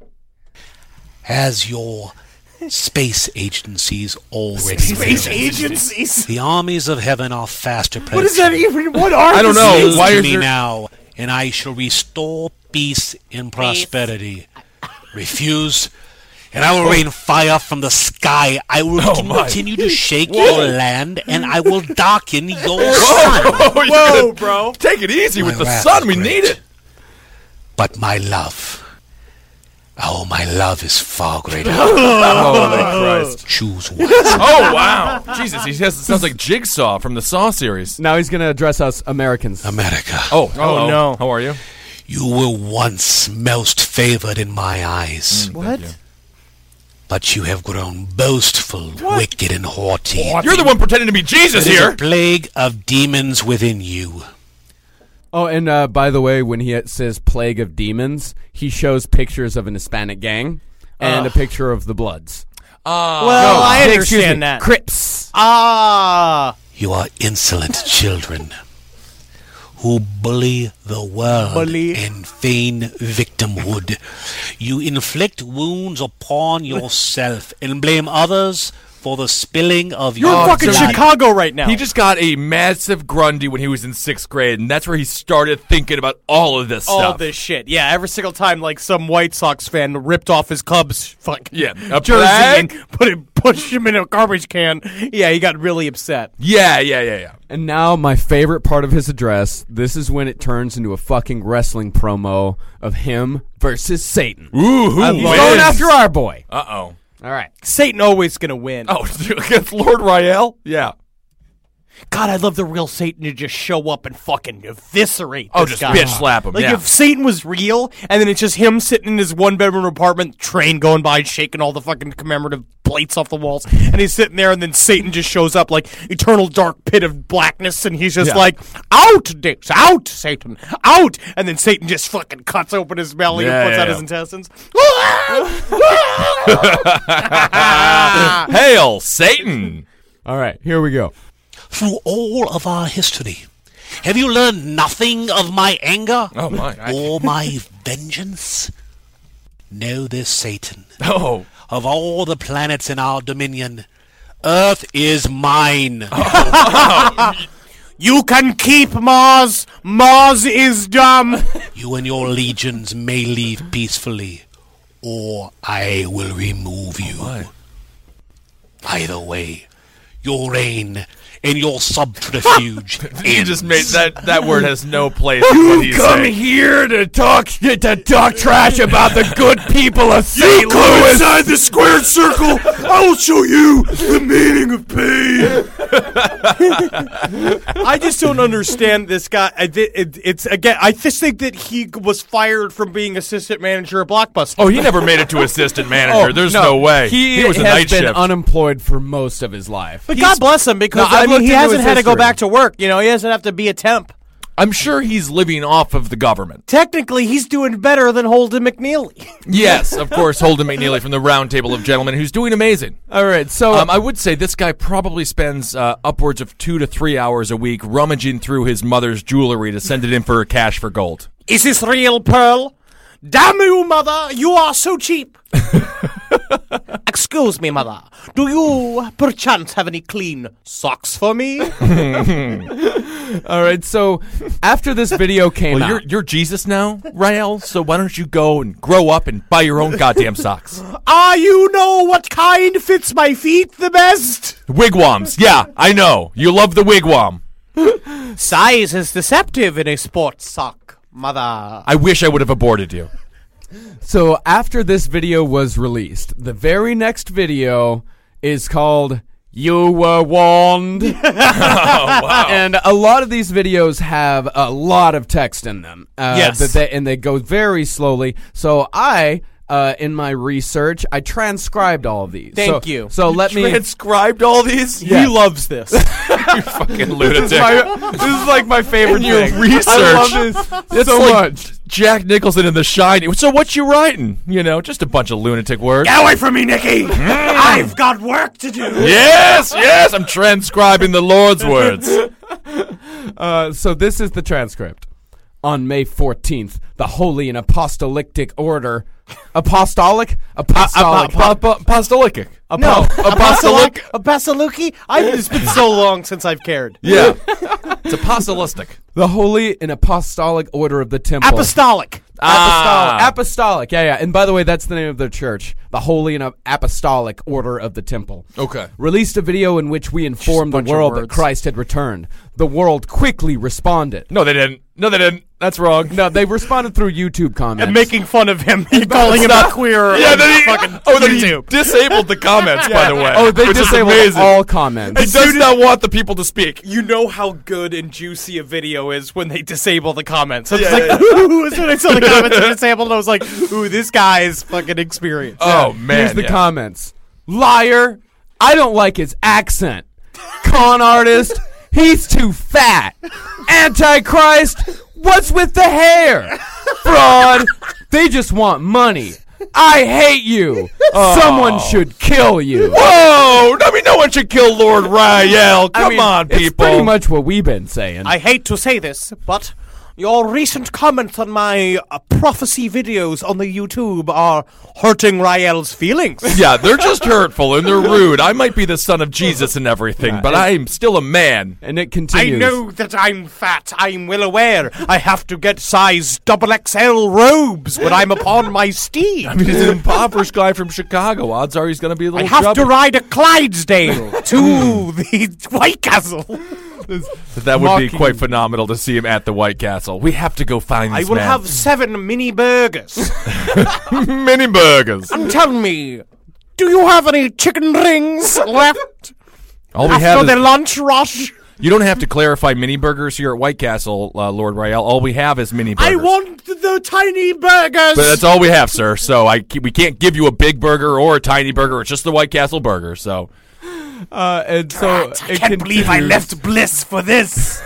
B: As your space agencies already
C: Space
B: know,
C: agencies.
B: the armies of heaven are fast approaching.
C: What is that even? What are
D: I don't
C: the
D: know.
B: Listen
D: Why
B: to
D: is
B: me
D: there-
B: now, and I shall restore peace and prosperity. Refuse, and I will rain fire from the sky. I will
D: Oh, my.
B: continue to shake your land, and I will darken your sun.
D: Oh, you're
C: Whoa,
D: gonna
C: bro.
D: Take it easy with
B: My
D: the
B: wrath
D: sun.
B: is
D: We
B: great.
D: need it.
B: But my love, oh, my love is far greater.
D: Holy Christ.
B: Choose one.
D: Oh, wow. Jesus, he has, sounds like Jigsaw from the Saw series.
E: Now he's going to address us Americans.
B: America.
D: Oh, hello.
C: no.
D: How are you?
B: You were once most favored in my eyes,
C: What?
B: but you have grown boastful, wicked, and haughty.
D: You're the one pretending to be Jesus
B: There is
D: here.
B: a plague of demons within you.
E: Oh, and uh, by the way, when he says plague of demons, he shows pictures of an Hispanic gang and a picture of the Bloods.
D: Uh,
C: Well,
E: No,
C: I
E: excuse
C: understand
E: me,
C: that.
E: Crips.
C: Ah.
B: You are insolent children who bully the world
C: Bully.
B: and feign victimhood. You inflict wounds upon yourself and blame others for the spilling of
C: You're
B: your
C: in fucking
B: blood.
C: Chicago right now.
D: He just got a massive Grundy when he was in sixth grade, and that's where he started thinking about all of this
C: all
D: stuff.
C: this shit. Yeah, every single time like some White Sox fan ripped off his Cubs fucking
D: Yeah, a
C: jersey
D: flag?
C: and put it pushed him in a garbage can. Yeah, he got really upset.
D: Yeah, yeah, yeah, yeah.
E: And now my favorite part of his address, this is when it turns into a fucking wrestling promo of him versus Satan.
D: Ooh, who
E: I'm
D: wins?
E: going after our boy.
D: Uh-oh.
E: All right.
C: Satan always gonna win.
D: Oh, against Lord Rael? Yeah.
C: God, I'd love the real Satan to just show up and fucking eviscerate
D: Oh,
C: this
D: just
C: guy.
D: bitch slap him,
C: Like
D: yeah.
C: if Satan was real, and then it's just him sitting in his one bedroom apartment, train going by, shaking all the fucking commemorative plates off the walls, and he's sitting there, and then Satan just shows up like eternal dark pit of blackness, and he's just
D: Yeah.
C: like, "Out, Dix, out, Satan, out!" And then Satan just fucking cuts open his belly
D: Yeah,
C: and puts
D: yeah,
C: out
D: yeah.
C: his intestines.
D: Hail, Satan!
E: All right, here we go.
B: Through all of our history, have you learned nothing of my anger
D: Oh, my. I-
B: or my vengeance? Know this, Satan.
D: Oh.
B: Of all the planets in our dominion, Earth is mine.
C: You can keep Mars. Mars is dumb.
B: You and your legions may leave peacefully, or I will remove you. Either way, your reign and your subterfuge
D: You just made
B: ends.
D: that that word has no place in what he's saying.
E: here to talk to talk trash about the good people of Saint
C: Go inside the squared circle. I will show you the meaning of pain. I just don't understand this guy. I, thi- it, it's again. I just think that he was fired from being assistant manager at Blockbuster.
D: Oh, he never made it to assistant manager. There's no, way.
E: He,
D: was a
E: has
D: night
E: been
D: shift.
E: unemployed for most of his life.
C: but
E: He's-
C: God bless him because
E: No, I
C: I mean
E: looked
C: he
E: into
C: hasn't
E: his
C: had to go
E: history.
C: back to work. You know, he doesn't have to be a temp.
D: I'm sure he's living off of the government.
C: Technically, he's doing better than Holden McNeely.
D: Yes, of course, Holden McNeely from the Round Table of Gentlemen, who's doing amazing.
E: All right, so
D: Um, I would say this guy probably spends uh, upwards of two to three hours a week rummaging through his mother's jewelry to send it in for cash for gold.
C: Is this real, Pearl? Damn you, mother! You are so cheap. Excuse me, mother. Do you perchance have any clean socks for me?
E: all right, so after this video came
D: Well,
E: out,
D: you're you're Jesus now, Rael. So why don't you go and grow up and buy your own goddamn socks?
C: Ah, you know what kind fits my feet the best?
D: Wigwams. Yeah, I know. You love the wigwam.
C: Size is deceptive in a sports sock. Mother.
D: I wish I would have aborted you.
E: So after this video was released, the very next video is called You Were Warned.
D: Oh, wow.
E: And a lot of these videos have a lot of text in them. Uh,
C: Yes.
E: that they, and they go very slowly. So I, uh, in my research, I transcribed all of these.
C: Thank
E: So-
C: you.
E: So let me...
D: Transcribed all these?
E: Yeah.
C: He loves this.
D: You fucking lunatic.
E: This is, my, this is like my favorite
D: In your
E: thing.
D: research.
E: I love this
D: It's
E: so
D: like
E: much.
D: Jack Nicholson in The Shining. So what you writing? You know, just a bunch of lunatic words.
C: Get away from me, Nicky! I've got work to do.
D: Yes, yes, I'm transcribing the Lord's words.
E: Uh, so this is the transcript. On May fourteenth, the Holy and Apostolic Order... Apostolic? Apostolic.
D: Apostolic.
C: No,
D: Apostolic.
C: A basiluki? I've It's been so long since I've cared.
D: Yeah. It's apostolistic.
E: The Holy and Apostolic Order of the Temple.
C: Apostolic.
D: Ah.
E: Apostolic. Apostolic. Yeah, yeah. And by the way, that's the name of their church. The Holy and Apostolic Order of the Temple.
D: Okay.
E: Released a video in which we informed the
C: bunch of
E: world that
C: words.
E: Christ had returned. The world quickly responded.
D: No, they didn't. No, they didn't. That's wrong.
E: No, they responded through YouTube comments.
C: And making fun of him, calling him a queer.
D: Yeah,
C: on
D: then he,
C: fucking
D: oh, then he
C: YouTube.
D: disabled the comments, by the way.
E: Oh, they
D: which is
E: disabled
D: amazing.
E: all comments.
D: He does not want the people to speak.
C: You know how good and juicy a video is when they disable the comments. So it's
D: Yeah,
C: like,
D: yeah,
C: ooh, as soon as I saw the comments were disabled, I was like, ooh, this guy is fucking experienced.
D: Oh, man.
E: Here's the
D: yeah.
E: comments. Liar. I don't like his accent. Con artist. He's too fat. Antichrist. What's with the hair? Fraud. They just want money. I hate you. Someone should kill you.
D: Whoa! I mean, no one should kill Lord Rael. Come
E: I mean,
D: on,
E: It's
D: people.
E: pretty much what we've been saying.
C: I hate to say this, but your recent comments on my uh, prophecy videos on the YouTube are hurting Rael's feelings.
D: Yeah, they're just hurtful and they're rude. I might be the son of Jesus and everything,
E: Yeah,
D: but
E: and-
D: I'm still a man.
E: and it
C: I
E: continues.
C: know that I'm fat. I'm well aware. I have to get size double X L robes when I'm upon my steed.
D: I mean, he's an impoverished guy from Chicago. Odds are he's going to be a
C: I
D: little
C: have
D: chubby.
C: to ride a Clydesdale to the White Castle.
D: That would be
E: mocking-
D: quite phenomenal to see him at the White Castle. We have to go find
C: I
D: this
C: will
D: man.
C: have seven mini burgers.
D: mini burgers.
C: And tell me, do you have any chicken rings left
D: All we
C: after
D: have
C: the
D: is,
C: lunch rush?
D: you don't have to clarify mini burgers here at White Castle, uh, Lord Rael. All we have is mini burgers.
C: I want the tiny burgers.
D: But that's all we have, sir. So I we can't give you a big burger or a tiny burger. It's just the White Castle burger. So
E: Uh, and so
C: I
E: it
C: can't believe I
E: continues.
C: left Bliss for this.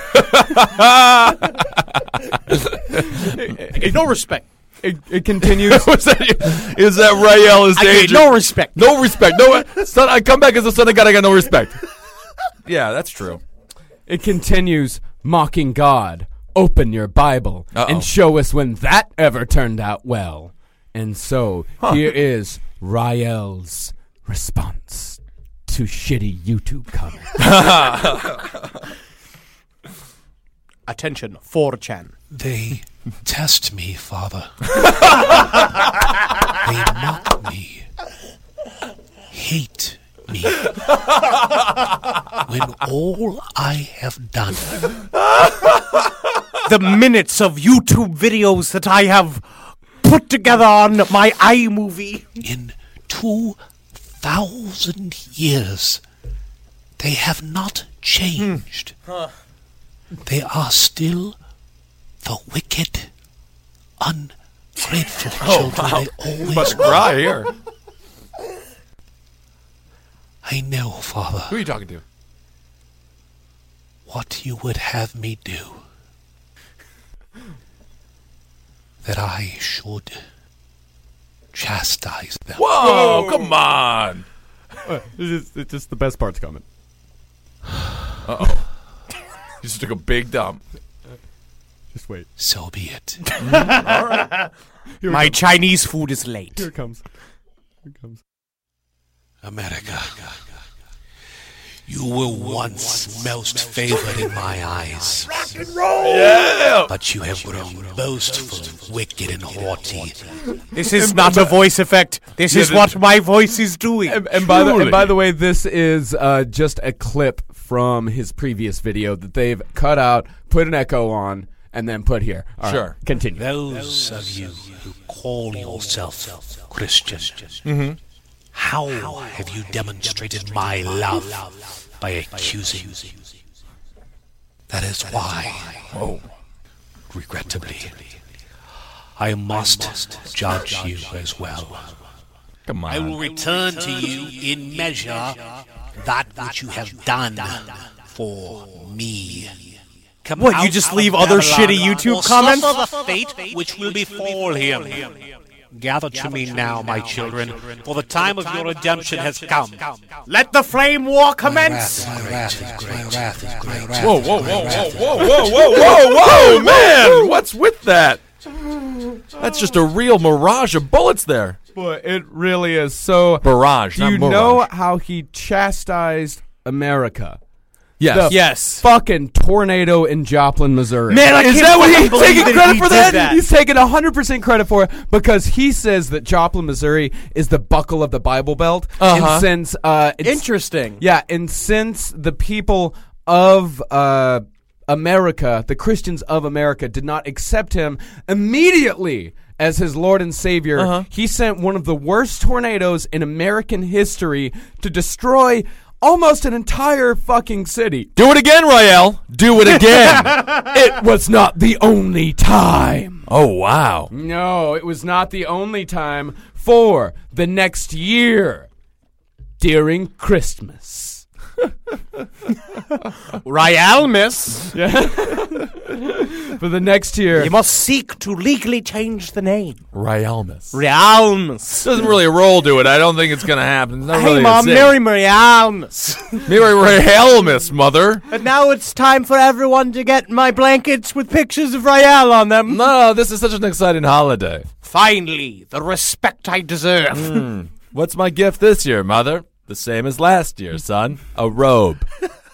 C: Okay, no respect.
E: It, it continues.
D: is that, is that Rael is
C: I get
D: danger?
C: no respect.
D: No respect. No son. I come back as a son of God. I got no respect. Yeah, that's true.
E: It continues mocking God. Open your Bible
D: Uh-oh.
E: and show us when that ever turned out well. And so here is Rael's response to shitty YouTube comments.
C: Attention, four chan.
B: They test me, Father. They mock me. Hate me. When all I have done
C: The minutes of YouTube videos that I have put together on my iMovie.
B: in two thousand years, they have not changed. They are still the wicked, ungrateful children they always
D: Must
B: were.
D: cry here.
B: I know, Father,
D: Who are you talking to?
B: what you would have me do. That I should chastise them.
D: Whoa! Come on.
E: it's, just, it's just the best part's coming.
D: Uh oh. He just took a big dump.
E: Just wait.
B: So be it.
C: My Chinese food is late.
E: Here it comes. Here it comes.
B: America, you were once most favored in my eyes.
D: Yeah.
B: But you have grown boastful, wicked, and haughty.
C: This is not a voice effect. This is
D: Yeah,
C: what my voice is doing.
E: And, and, by the,
D: Truly.
E: and by the way, this is uh, just a clip from his previous video that they've cut out, put an echo on, and then put here. All right,
D: Sure.
E: continue.
B: Those of you who call yourself Christian, mm-hmm. how have you demonstrated my love by accusing? That is why, oh, regrettably, I must judge you as well.
D: Come
B: I will
D: on.
B: return to you in measure that which you have done for me. Come
C: What, you
B: out
C: just
B: of
C: leave other
B: Babylon,
C: shitty YouTube
B: or
C: comments?
B: suffer the fate which will befall him. Gather to me now, my children, for the time of your redemption has come.
C: Let the flame war commence.
B: My wrath is great. My wrath is great.
D: Whoa, whoa, whoa, whoa, whoa, whoa, whoa, whoa, whoa, man! What's with that? That's just a real mirage of bullets there.
E: Boy, it really is. So,
D: Barrage,
E: do
D: not
E: you
D: mirage.
E: know how he chastised America?
D: Yes.
E: The
C: Yes.
E: fucking tornado in Joplin, Missouri.
C: Man, I
E: is
C: can't
E: that what
C: fucking
E: he's
C: believe
E: taking
C: that
E: credit
C: he
E: for
C: did
E: that?
C: that.
E: He's taking one hundred percent credit for it because he says that Joplin, Missouri is the buckle of the Bible Belt.
D: Uh-huh.
E: And since, uh, it's,
C: Interesting.
E: yeah, and since the people of, uh, America, the Christians of America, did not accept him immediately as his Lord and Savior,
D: Uh-huh.
E: he sent one of the worst tornadoes in American history to destroy almost an entire fucking city.
D: Do it again, Rael. Do it again.
E: It was not the only time.
D: Oh, wow.
E: No, it was not the only time for the next year during Christmas.
C: Ryalmus,
E: For the next year.
C: you must seek to legally change the name.
D: Ryalmus.
C: Ryalmus.
D: Doesn't really roll to it. I don't think it's going to happen. It's not
C: Hey,
D: really a
C: Mom,
D: thing.
C: marry Ryalmus.
D: Mary Ryalmus, mother.
C: And now it's time for everyone to get my blankets with pictures of Royale on them.
D: No, this is such an exciting holiday.
C: Finally, the respect I deserve.
D: What's my gift this year, mother? The same as last year, son. A robe.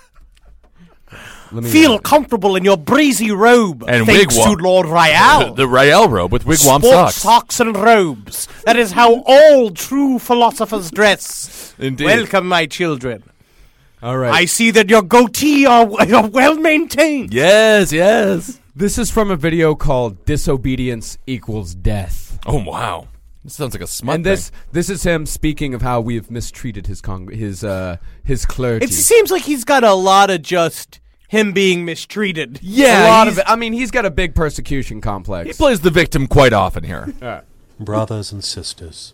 E: Let me
C: Feel comfortable in your breezy robe.
D: And
C: thanks
D: wigwam.
C: to Lord Royale.
D: The Rael robe with wigwam
C: Sports
D: socks.
C: socks and robes. That is how all true philosophers dress.
D: Indeed.
C: Welcome, my children.
E: All right.
C: I see that your goatee are, are well maintained.
D: Yes, yes.
E: This is from a video called Disobedience Equals Death.
D: Oh, wow. This sounds like a smut
E: And this
D: thing.
E: this is him speaking of how we have mistreated his cong- his uh his clergy.
C: It seems like he's got a lot of just him being mistreated.
E: yeah,
C: a lot
E: of
C: of
E: it. I mean, he's got a big persecution complex.
D: He plays the victim quite often here.
F: Brothers and sisters,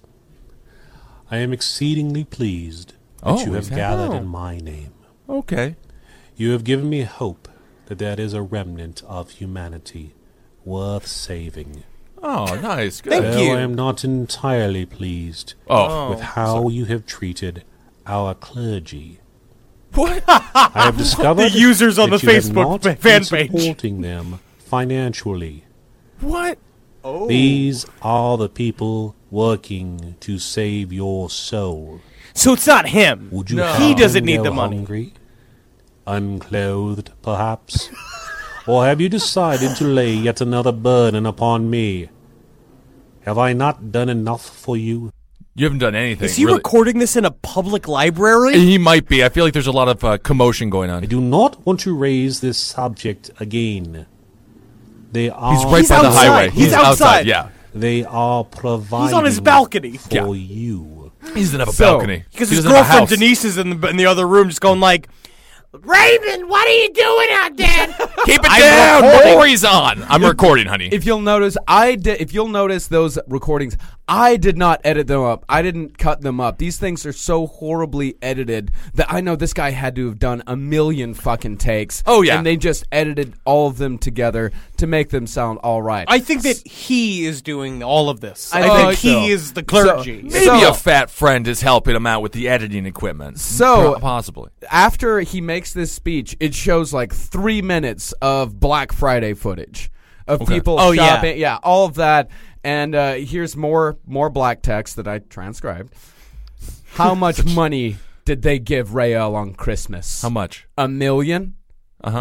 F: I am exceedingly pleased that
D: Oh,
F: you have
D: he's
F: gathered
D: happy.
F: in my name.
D: Okay.
F: You have given me hope that there is a remnant of humanity worth saving.
D: Oh, nice. Good.
C: Thank
F: Though
C: you.
F: I am not entirely pleased
D: Oh.
F: with how you have treated our clergy.
D: What?
F: I have discovered
C: The users on
F: that
C: the
F: you have
C: Facebook
F: not
C: fa-
F: been
C: fan page.
F: supporting them financially.
D: What?
F: These are the people working to save your soul.
C: So it's not him.
F: Would you
C: No.
F: have
C: He doesn't
F: them
C: need
F: go
C: the money.
F: Hungry, unclothed, perhaps? Or have you decided to lay yet another burden upon me? Have I not done enough for you?
D: You haven't done anything.
C: Is he
D: really.
C: recording this in a public library?
D: He might be. I feel like there's a lot of uh, commotion going on.
F: I do not want to raise this subject again. They are
D: He's right
C: He's
D: by the
C: outside.
D: highway.
C: He's outside.
D: Yeah.
F: They are providing
C: He's on his balcony.
F: for
D: Yeah.
F: you.
D: He doesn't have a
E: So-
D: balcony.
C: Because
D: he
C: his
D: doesn't have a
C: girlfriend
D: house.
C: Denise is in the, in the other room just going like, Raymond, what are you doing out there?
D: Keep it
C: I'm
D: down.
C: recording.
D: Maury's on. I'm recording, honey.
E: If you'll notice, I did. If you'll notice those recordings, I did not edit them up. I didn't cut them up. These things are so horribly edited that I know this guy had to have done a million fucking takes.
D: Oh, yeah.
E: and they just edited all of them together to make them sound all right.
C: I think that he is doing all of this.
E: I
C: I, think
E: think
C: he
E: so.
C: is the clergy.
E: So-
D: Maybe
E: So-
D: a fat friend is helping him out with the editing equipment.
E: So-
D: Pro- possibly.
E: After he makes this speech, it shows like three minutes of Black Friday footage of people
C: Oh, yeah.
E: shopping. Yeah, all of that. And uh, here's more more black text that I transcribed. How much money did they give Rael on Christmas?
D: How much?
E: A million?
D: Uh huh.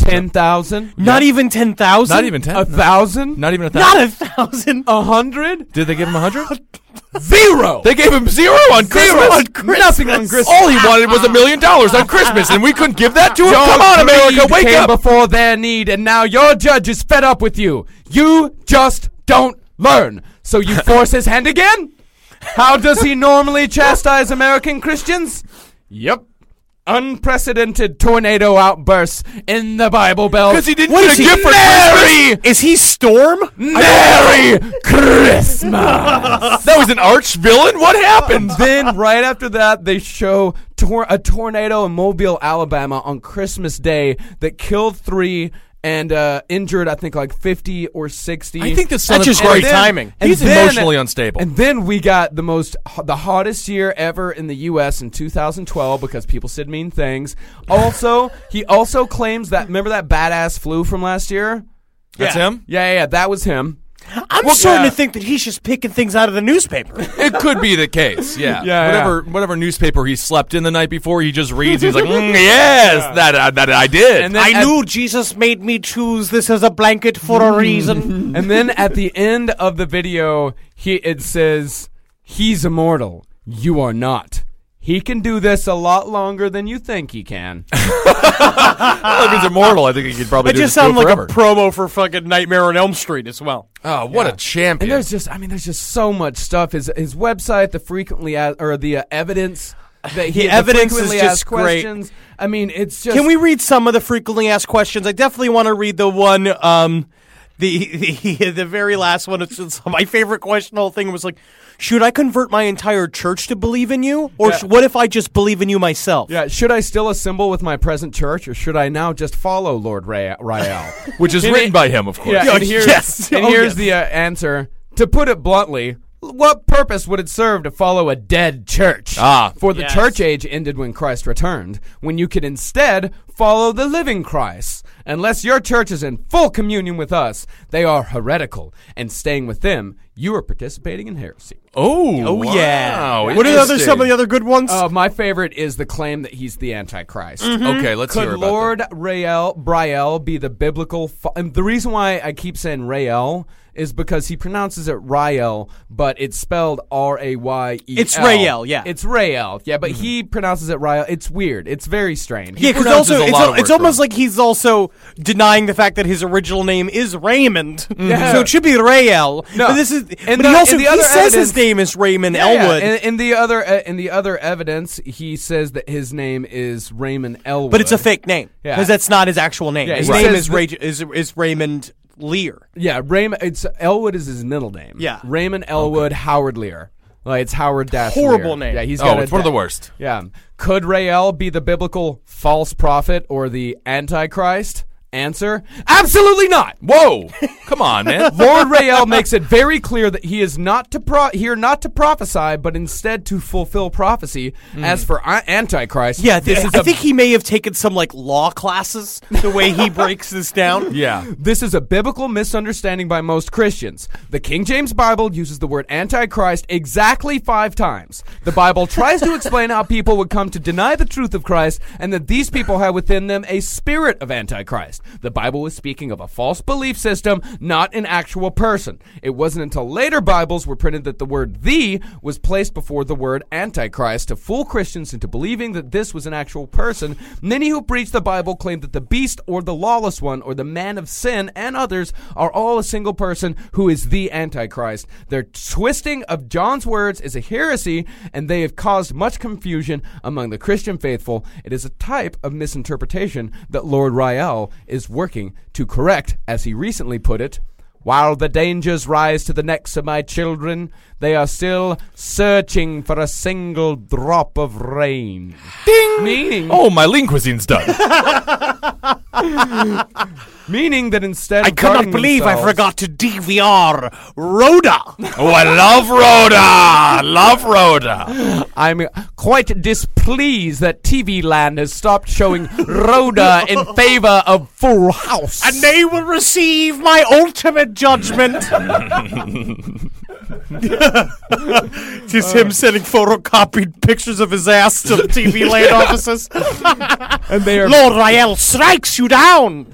E: ten thousand?
C: Not even ten thousand?
D: Not even ten.
E: A thousand?
D: Not even a thousand.
C: Not a thousand.
E: A hundred?
D: Did they give him a hundred?
E: Zero!
D: They gave him zero on Christmas.
C: on Christmas.
E: Nothing on Christmas.
D: All he wanted was a million dollars on Christmas, and we couldn't give that to him.
E: Your
D: Come on, America,
E: greed
D: wake
E: came
D: up!
E: before their need, and now your judge is fed up with you. You just don't learn. So you force his hand again? How does he normally chastise American Christians? Yep. Unprecedented tornado outbursts in the Bible Belt.
D: Because he didn't
C: What
D: get
C: is
D: a
C: he-
D: gift for
E: Merry,
D: Christmas.
C: Is he Storm?
E: Merry Christmas.
D: That was an arch villain. What happened?
E: Then right after that, they show tor- a tornado in Mobile, Alabama on Christmas Day that killed three and uh, injured, I think, like fifty or sixty.
D: I think the son
C: That's
D: of
C: just
D: Christ-
C: great timing.
E: And
D: He's
E: then-
D: emotionally unstable.
E: And then we got the most, the hottest year ever in the U S in two thousand twelve because people said mean things. Also, he also claims that, remember that badass flu from last year?
D: That's
C: Yeah.
D: him?
E: Yeah, yeah, yeah, that was him.
C: I'm
E: Well,
C: starting
E: yeah.
C: to think that he's just picking things out of the newspaper.
D: It could be the case, yeah.
E: Yeah,
D: whatever whatever newspaper he slept in the night before, he just reads. He's like, mm, yes, that, uh, that I did.
E: And then
C: I
E: at-
C: knew Jesus made me choose this as a blanket for a reason.
E: And then at the end of the video, he it says, "He's immortal. You are not. He can do this a lot longer than you think he can."
D: Well, if he's immortal, I think he could probably
C: It
D: do
C: just
D: this
C: sounded
D: go
C: like
D: forever.
C: a promo for fucking Nightmare on Elm Street as well.
D: Oh, what a champion.
E: And there's just, I mean, there's just so much stuff. His his website, the frequently asked, or the uh, evidence that he
C: The evidence is
E: frequently
C: just
E: asked
C: great.
E: questions. I mean, it's just.
C: Can we read some of the frequently asked questions? I definitely want to read the one, um, the the, the very last one. It's, it's my favorite question. The whole thing was like, should I convert my entire church to believe in you, or
E: Yeah.
C: sh- what if I just believe in you myself?
E: Yeah, should I still assemble with my present church, or should I now just follow Lord Ra- Rael?
D: Which is
E: And
D: written
E: it-
D: by him, of course.
E: Yeah, and here's,
C: yes.
E: and
C: Oh,
E: here's
C: yes.
E: the uh, answer. To put it bluntly, what purpose would it serve to follow a dead church?
D: Ah.
E: For the
C: Yes.
E: church age ended when Christ returned, when you could instead follow the living Christ. Unless your church is in full communion with us, they are heretical, and staying with them, you are participating in heresy.
D: Oh,
C: Oh
D: wow.
C: yeah. What are the other some of the other good ones?
E: Uh, my favorite is the claim that he's the Antichrist.
D: Okay, let's hear
E: Could
D: about
E: Lord
D: that.
E: Rael Briel be the biblical? Fa- and the reason why I keep saying Rael is because he pronounces it Rael, but it's spelled R A Y E L.
C: It's Rael, yeah.
E: It's Rael, yeah, but he pronounces it Rael. It's weird. It's very strange.
C: yeah, because
D: pronounces
C: also
D: a
C: it's,
D: lot
C: al-
D: of
C: it's
D: words
C: almost
D: wrong.
C: like he's also denying the fact that his original name is Raymond.
E: Yeah.
C: So it should be Rael.
E: No.
C: But this is.
E: And
C: but
E: the-
C: he also
E: and the
C: he
E: other
C: says his
E: evidence-
C: name is Raymond
E: Yeah, yeah.
C: Elwood.
E: In, in the other uh, in the other evidence, he says that his name is Raymond Elwood,
C: But it's a fake name
E: Yeah.
C: because that's not his actual name.
E: Yeah,
C: his
E: he
C: name
E: says
C: is,
E: that-
C: Ray, is is Raymond Lear.
E: Yeah, Raymond. It's Elwood is his middle name.
C: Yeah.
E: Raymond Elwood Howard Lear. Like it's Howard Dash.
C: Horrible
E: Lear.
C: name.
E: Yeah, he's
D: Oh,
E: got
D: it's
E: a
D: one of the
E: da-
D: worst.
E: Yeah. Could Rael be the biblical false prophet or the Antichrist? Answer: absolutely not.
D: Whoa. Come on, man.
E: Lord Rael makes it very clear that he is not to pro- here not to prophesy, but instead to fulfill prophecy. As for uh, Antichrist,
C: Yeah,
E: this
C: th-
E: is
C: I
E: a
C: think he may have taken some like law classes. The way he breaks this down.
D: Yeah.
E: This is a biblical misunderstanding by most Christians. The King James Bible uses the word Antichrist exactly five times. The Bible tries to explain how people would come to deny the truth of Christ and that these people have within them a spirit of Antichrist. The Bible was speaking of a false belief system, not an actual person. It wasn't until later Bibles were printed that the word "the" was placed before the word Antichrist to fool Christians into believing that this was an actual person. Many who preach the Bible claim that the beast or the lawless one or the man of sin and others are all a single person who is the Antichrist. Their twisting of John's words is a heresy, and they have caused much confusion among the Christian faithful. It is a type of misinterpretation that Lord Rael is working to correct, as he recently put it. While the dangers rise to the necks of my children, they are still searching for a single drop of rain. Ding! Meaning,
D: Oh, my lean cuisine's done.
E: meaning that instead
C: I
E: of
C: cannot
E: guarding
C: believe I
E: themselves-
C: forgot to D V R Rhoda.
D: Oh, I love Rhoda. Love Rhoda.
E: I'm quite displeased that T V Land has stopped showing Rhoda in favor of Full House.
C: And they will receive my ultimate judgment. Just him sending photocopied pictures of his ass to the T V land offices.
E: And they are
C: Lord Rael strikes you down.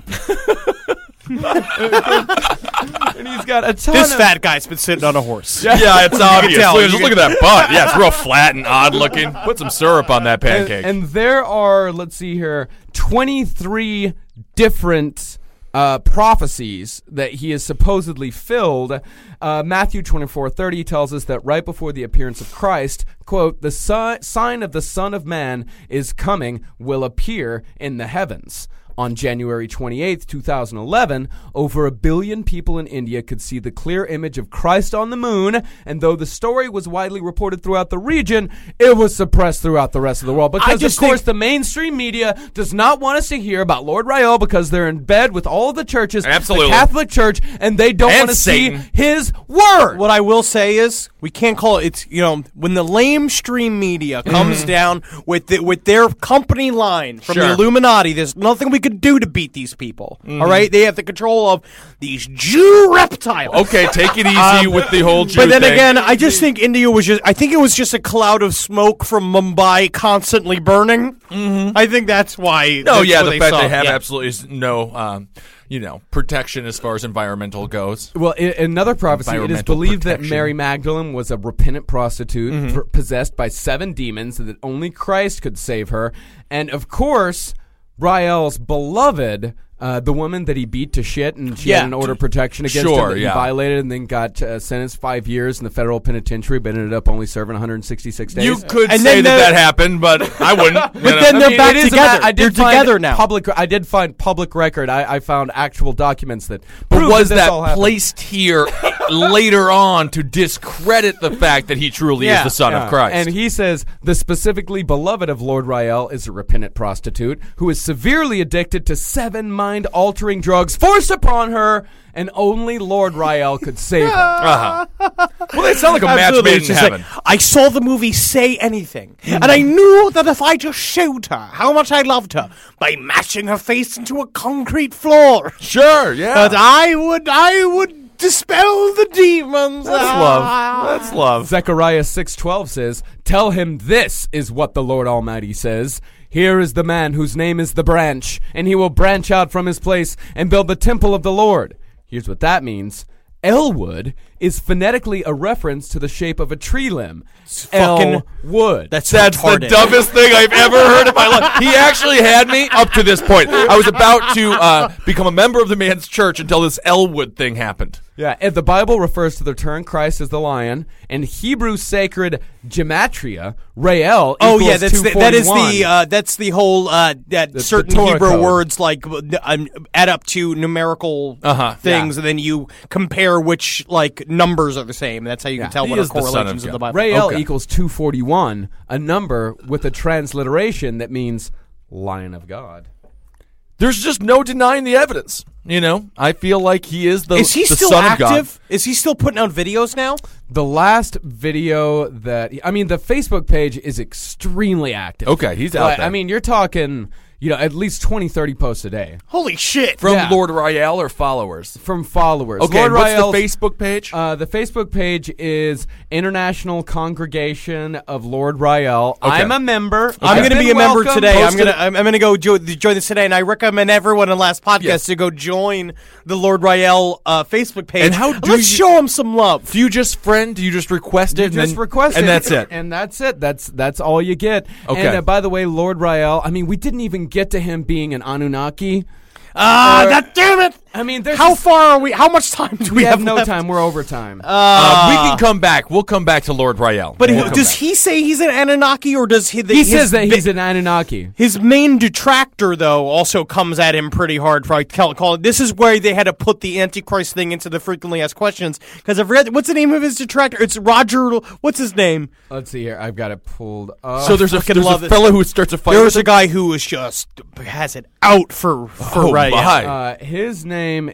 E: and he's got a ton
C: This
E: of
C: fat guy's been sitting on a horse.
D: Yeah, it's obvious.
C: tell.
D: Look, just look at that butt. Yeah, it's real flat and odd looking. Put some syrup on that
E: and,
D: pancake.
E: and there are, let's see here, twenty-three different uh, prophecies that he has supposedly filled. Uh, Matthew twenty-four thirty tells us that right before the appearance of Christ, quote, the si- sign of the Son of Man is coming will appear in the heavens. On January twenty-eighth, twenty eleven, over a billion people in India could see the clear image of Christ on the moon, and though the story was widely reported throughout the region, it was suppressed throughout the rest of the world. Because,
C: just
E: of course,
C: think-
E: the mainstream media does not want us to hear about Lord Rael because they're in bed with all of the churches,
D: Absolutely.
E: the Catholic Church, and they don't
D: And
E: want to see
D: Satan.
E: his word.
C: What I will say is, we can't call it. It's you know when the lamestream media comes down with the, with their company line from
D: Sure.
C: the Illuminati. There's nothing we could do to beat these people. All right, they have the control of these Jew reptiles.
D: Okay, take it easy with the whole Jew
C: But then
D: thing.
C: again, I just think India was just. I think it was just a cloud of smoke from Mumbai constantly burning. Mm-hmm. I think that's why.
D: No,
C: that's
D: yeah,
C: what
D: the
C: they
D: fact
C: saw.
D: they have
C: Yeah.
D: absolutely s- no, um, you know, protection as far as environmental goes.
E: Well, I- another prophecy, it is
D: Environmental
E: believed that
D: protection.
E: Mary Magdalene was a repentant prostitute
C: Mm-hmm.
E: pr- possessed by seven demons, and that only Christ could save her. And of course, Rael's beloved, uh, the woman that he beat to shit, and she
C: Yeah.
E: had an order of protection against
D: Sure,
E: him that
D: yeah.
E: he violated, and then got uh, sentenced five years in the federal penitentiary, but ended up only serving one hundred sixty-six days.
D: You could
C: And
D: say
C: then
D: that
C: the-
D: that happened, but I wouldn't. But
C: then they're back
E: it is a
C: together.
E: ma- I did
C: They're
E: find
C: together now.
E: Public, I did find public record. I, I found actual documents that.
D: But
E: prove
D: was
E: that, this all
D: that
E: happened.
D: placed here later on to discredit the fact that he truly
C: Yeah,
D: is the Son
E: Yeah.
D: of Christ?
E: And he says the specifically beloved of Lord Rael is a repentant prostitute who is severely addicted to seven mind-altering drugs forced upon her, and only Lord Rael could save her.
D: uh-huh. Well, they sound like a match
C: Absolutely.
D: made
C: It's
D: in
C: just
D: heaven.
C: like, I saw the movie Say Anything, and I knew that if I just showed her how much I loved her by mashing her face into a concrete floor,
D: Sure, yeah.
C: that I would, I would dispel the demons.
D: That's love. That's love.
E: Zechariah six twelve says, "Tell him this is what the Lord Almighty says. Here is the man whose name is the branch, and he will branch out from his place and build the temple of the Lord." Here's what that means. Elwood is phonetically a reference to the shape of a tree limb.
C: fucking-
E: Elwood.
C: That's
D: That's the
C: retarded.
D: dumbest thing I've ever heard in my life. He actually had me up to this point. I was about to uh, become a member of the man's church until this Elwood thing happened.
E: Yeah, and the Bible refers to the term Christ as the lion. In Hebrew sacred gematria, Rael
C: Oh
E: equals
C: yeah, that's the, that is the
E: two forty-one.
C: uh, that's the whole uh, that
E: the
C: certain
E: Torah
C: Hebrew
E: code.
C: words like um, add up to numerical
D: Uh-huh,
C: things, and then you compare which like numbers are the same. That's how you
E: Yeah.
C: can tell
D: He
C: what are
D: is the son of
C: correlations in the
D: God.
C: Bible.
E: Rael
D: Okay.
E: equals two forty-one, a number with a transliteration that means Lion of God.
D: There's just no denying the evidence. You know, I feel like he is the,
C: Is he
D: the
C: still
D: Son of God.
C: active? Is he still putting out videos now?
E: The last video that I mean, the Facebook page is extremely active.
D: Okay, he's out
E: Like,
D: there.
E: I mean, you're talking, you know, at least twenty, thirty posts a day
C: Holy shit!
D: From
E: Yeah.
D: Lord Rael or followers?
E: from followers.
D: Okay,
E: Lord
D: what's
E: Rael's-
D: the Facebook page?
E: Uh, the Facebook page is International Congregation of Lord Rael. I'm a member.
C: I'm
E: I've
C: going to be
E: been
C: a member
E: welcomed.
C: today. I'm
E: Posted-
C: going to I'm, I'm going to go jo- join this today, and I recommend everyone in last podcast
D: Yes.
C: to go join the Lord Rael uh, Facebook page.
D: And how do
C: Let's
D: you-
C: show him some love.
D: Do you just friend? Do you just request it?
E: You
D: and
E: just
D: then-
E: request
D: and
E: it,
D: that's it.
E: and that's it. That's that's all you get.
D: Okay.
E: And uh, by the way, Lord Rael. I mean, we didn't even get to him being an Anunnaki.
C: Ah,
E: Or-
C: God damn it!
E: I mean, there's
C: How
E: just-
C: far are we? How much time do we,
E: we have no
C: left?
E: time. We're over time.
D: Uh, we can come back. We'll come back to Lord Rael.
C: But
D: We'll
C: he-
D: come
C: does
D: back.
C: he say he's an Anunnaki, or does he? The,
E: he
C: his
E: says that
C: bi-
E: he's an Anunnaki.
C: His main detractor, though, also comes at him pretty hard for like, call, call it. This is where they had to put the Antichrist thing into the frequently asked questions, because I've read. What's the name of his detractor? It's Roger. What's his name?
E: Let's see here. I've got it pulled up.
D: So there's a,
C: fucking
D: there's
C: love
D: a
C: it.
D: fellow who starts a fight.
C: There
D: with
C: was a
D: him?
C: guy who was just has it out for for
D: Oh,
C: Ray.
D: my.
E: Uh, his name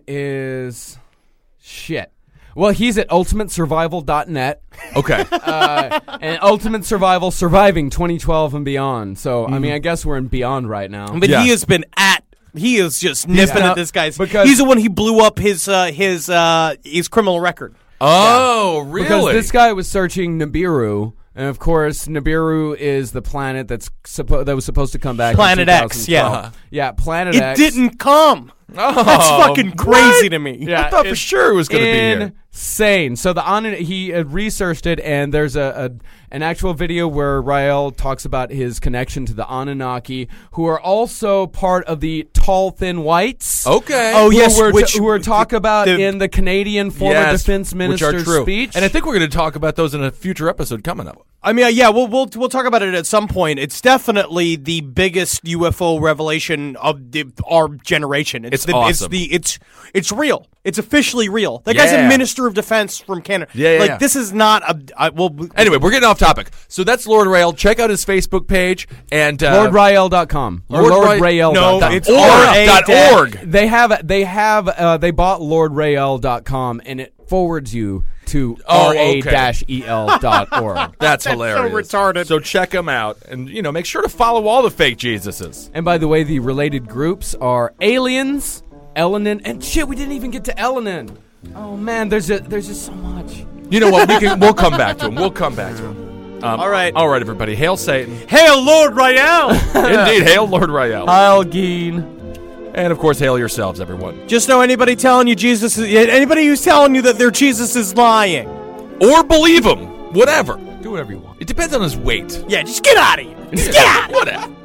E: is shit. Well, he's at ultimate survival dot net
D: Okay.
E: uh, and Ultimate Survival Surviving twenty twelve and beyond. So, I mean, I guess we're in beyond right now.
C: But
D: Yeah.
C: he has been at. He is just nipping
E: Yeah.
C: at this guy's.
E: Because-
C: he's the one he blew up his uh, his uh, his criminal record.
D: Oh, really?
E: Because this guy was searching Nibiru, and of course, Nibiru is the planet that's suppo- that was supposed to come back.
C: Planet
E: in
C: X, yeah.
E: twenty twelve. Yeah, Planet
C: It
E: X.
C: didn't come.
D: Oh,
C: That's fucking crazy to me.
E: Yeah,
D: I thought for
E: it's
D: sure it was going to be here.
E: Insane. So the Anan- he uh, researched it, and there's a, a an actual video where Rael talks about his connection to the Anunnaki, who are also part of the Tall Thin Whites.
D: Okay.
C: Oh,
E: Who
C: yes,
E: were
C: which-
E: who were talked about
C: the-
E: in the Canadian former
D: Yes,
E: defense
D: which are
E: minister's
D: true.
E: speech.
D: And I think we're going to talk about those in a future episode coming up.
C: I mean, uh, yeah, we'll we'll we'll talk about it at some point. It's definitely the biggest U F O revelation of the, our generation.
D: It's
C: the,
D: awesome.
C: It's the it's it's real. It's officially real. That guy's
D: Yeah.
C: a minister of defense from Canada.
D: Yeah, yeah,
C: like
D: yeah.
C: this is not a. I, well,
D: Anyway, we're getting off topic. So that's Lord Rael. Check out his Facebook page and uh,
E: Lord Rael dot com. Or
D: Lord
E: Lord
D: Ra-
E: Rael
C: No,
E: dot com.
C: it's
D: org
C: R A
D: dot
C: dash-
D: org.
E: They have they have uh, they bought Lord Rael dot com, and it forwards you to
D: Oh,
E: R A
D: okay.
E: E L dot org.
D: That's
C: so
D: hilarious.
C: retarded.
D: So check them out, and you know, make sure to follow all the fake Jesuses.
E: And by the way, the related groups are aliens, Elenin, and shit. We didn't even get to Elenin. Oh man, there's a, there's just so much.
D: You know what? We can. We'll come back to him. We'll come back to him. Um,
C: All right.
D: all right, everybody. Hail Satan!
C: Hail Lord Rael!
D: Indeed, hail Lord Rael,
E: Heil Geen.
D: and of course, hail yourselves, everyone.
C: Just know anybody telling you Jesus is anybody who's telling you that their Jesus is lying.
D: Or believe him. Whatever.
E: Do whatever you want.
D: It depends on his weight.
C: Yeah, just get out of here. Just get out.
D: Whatever.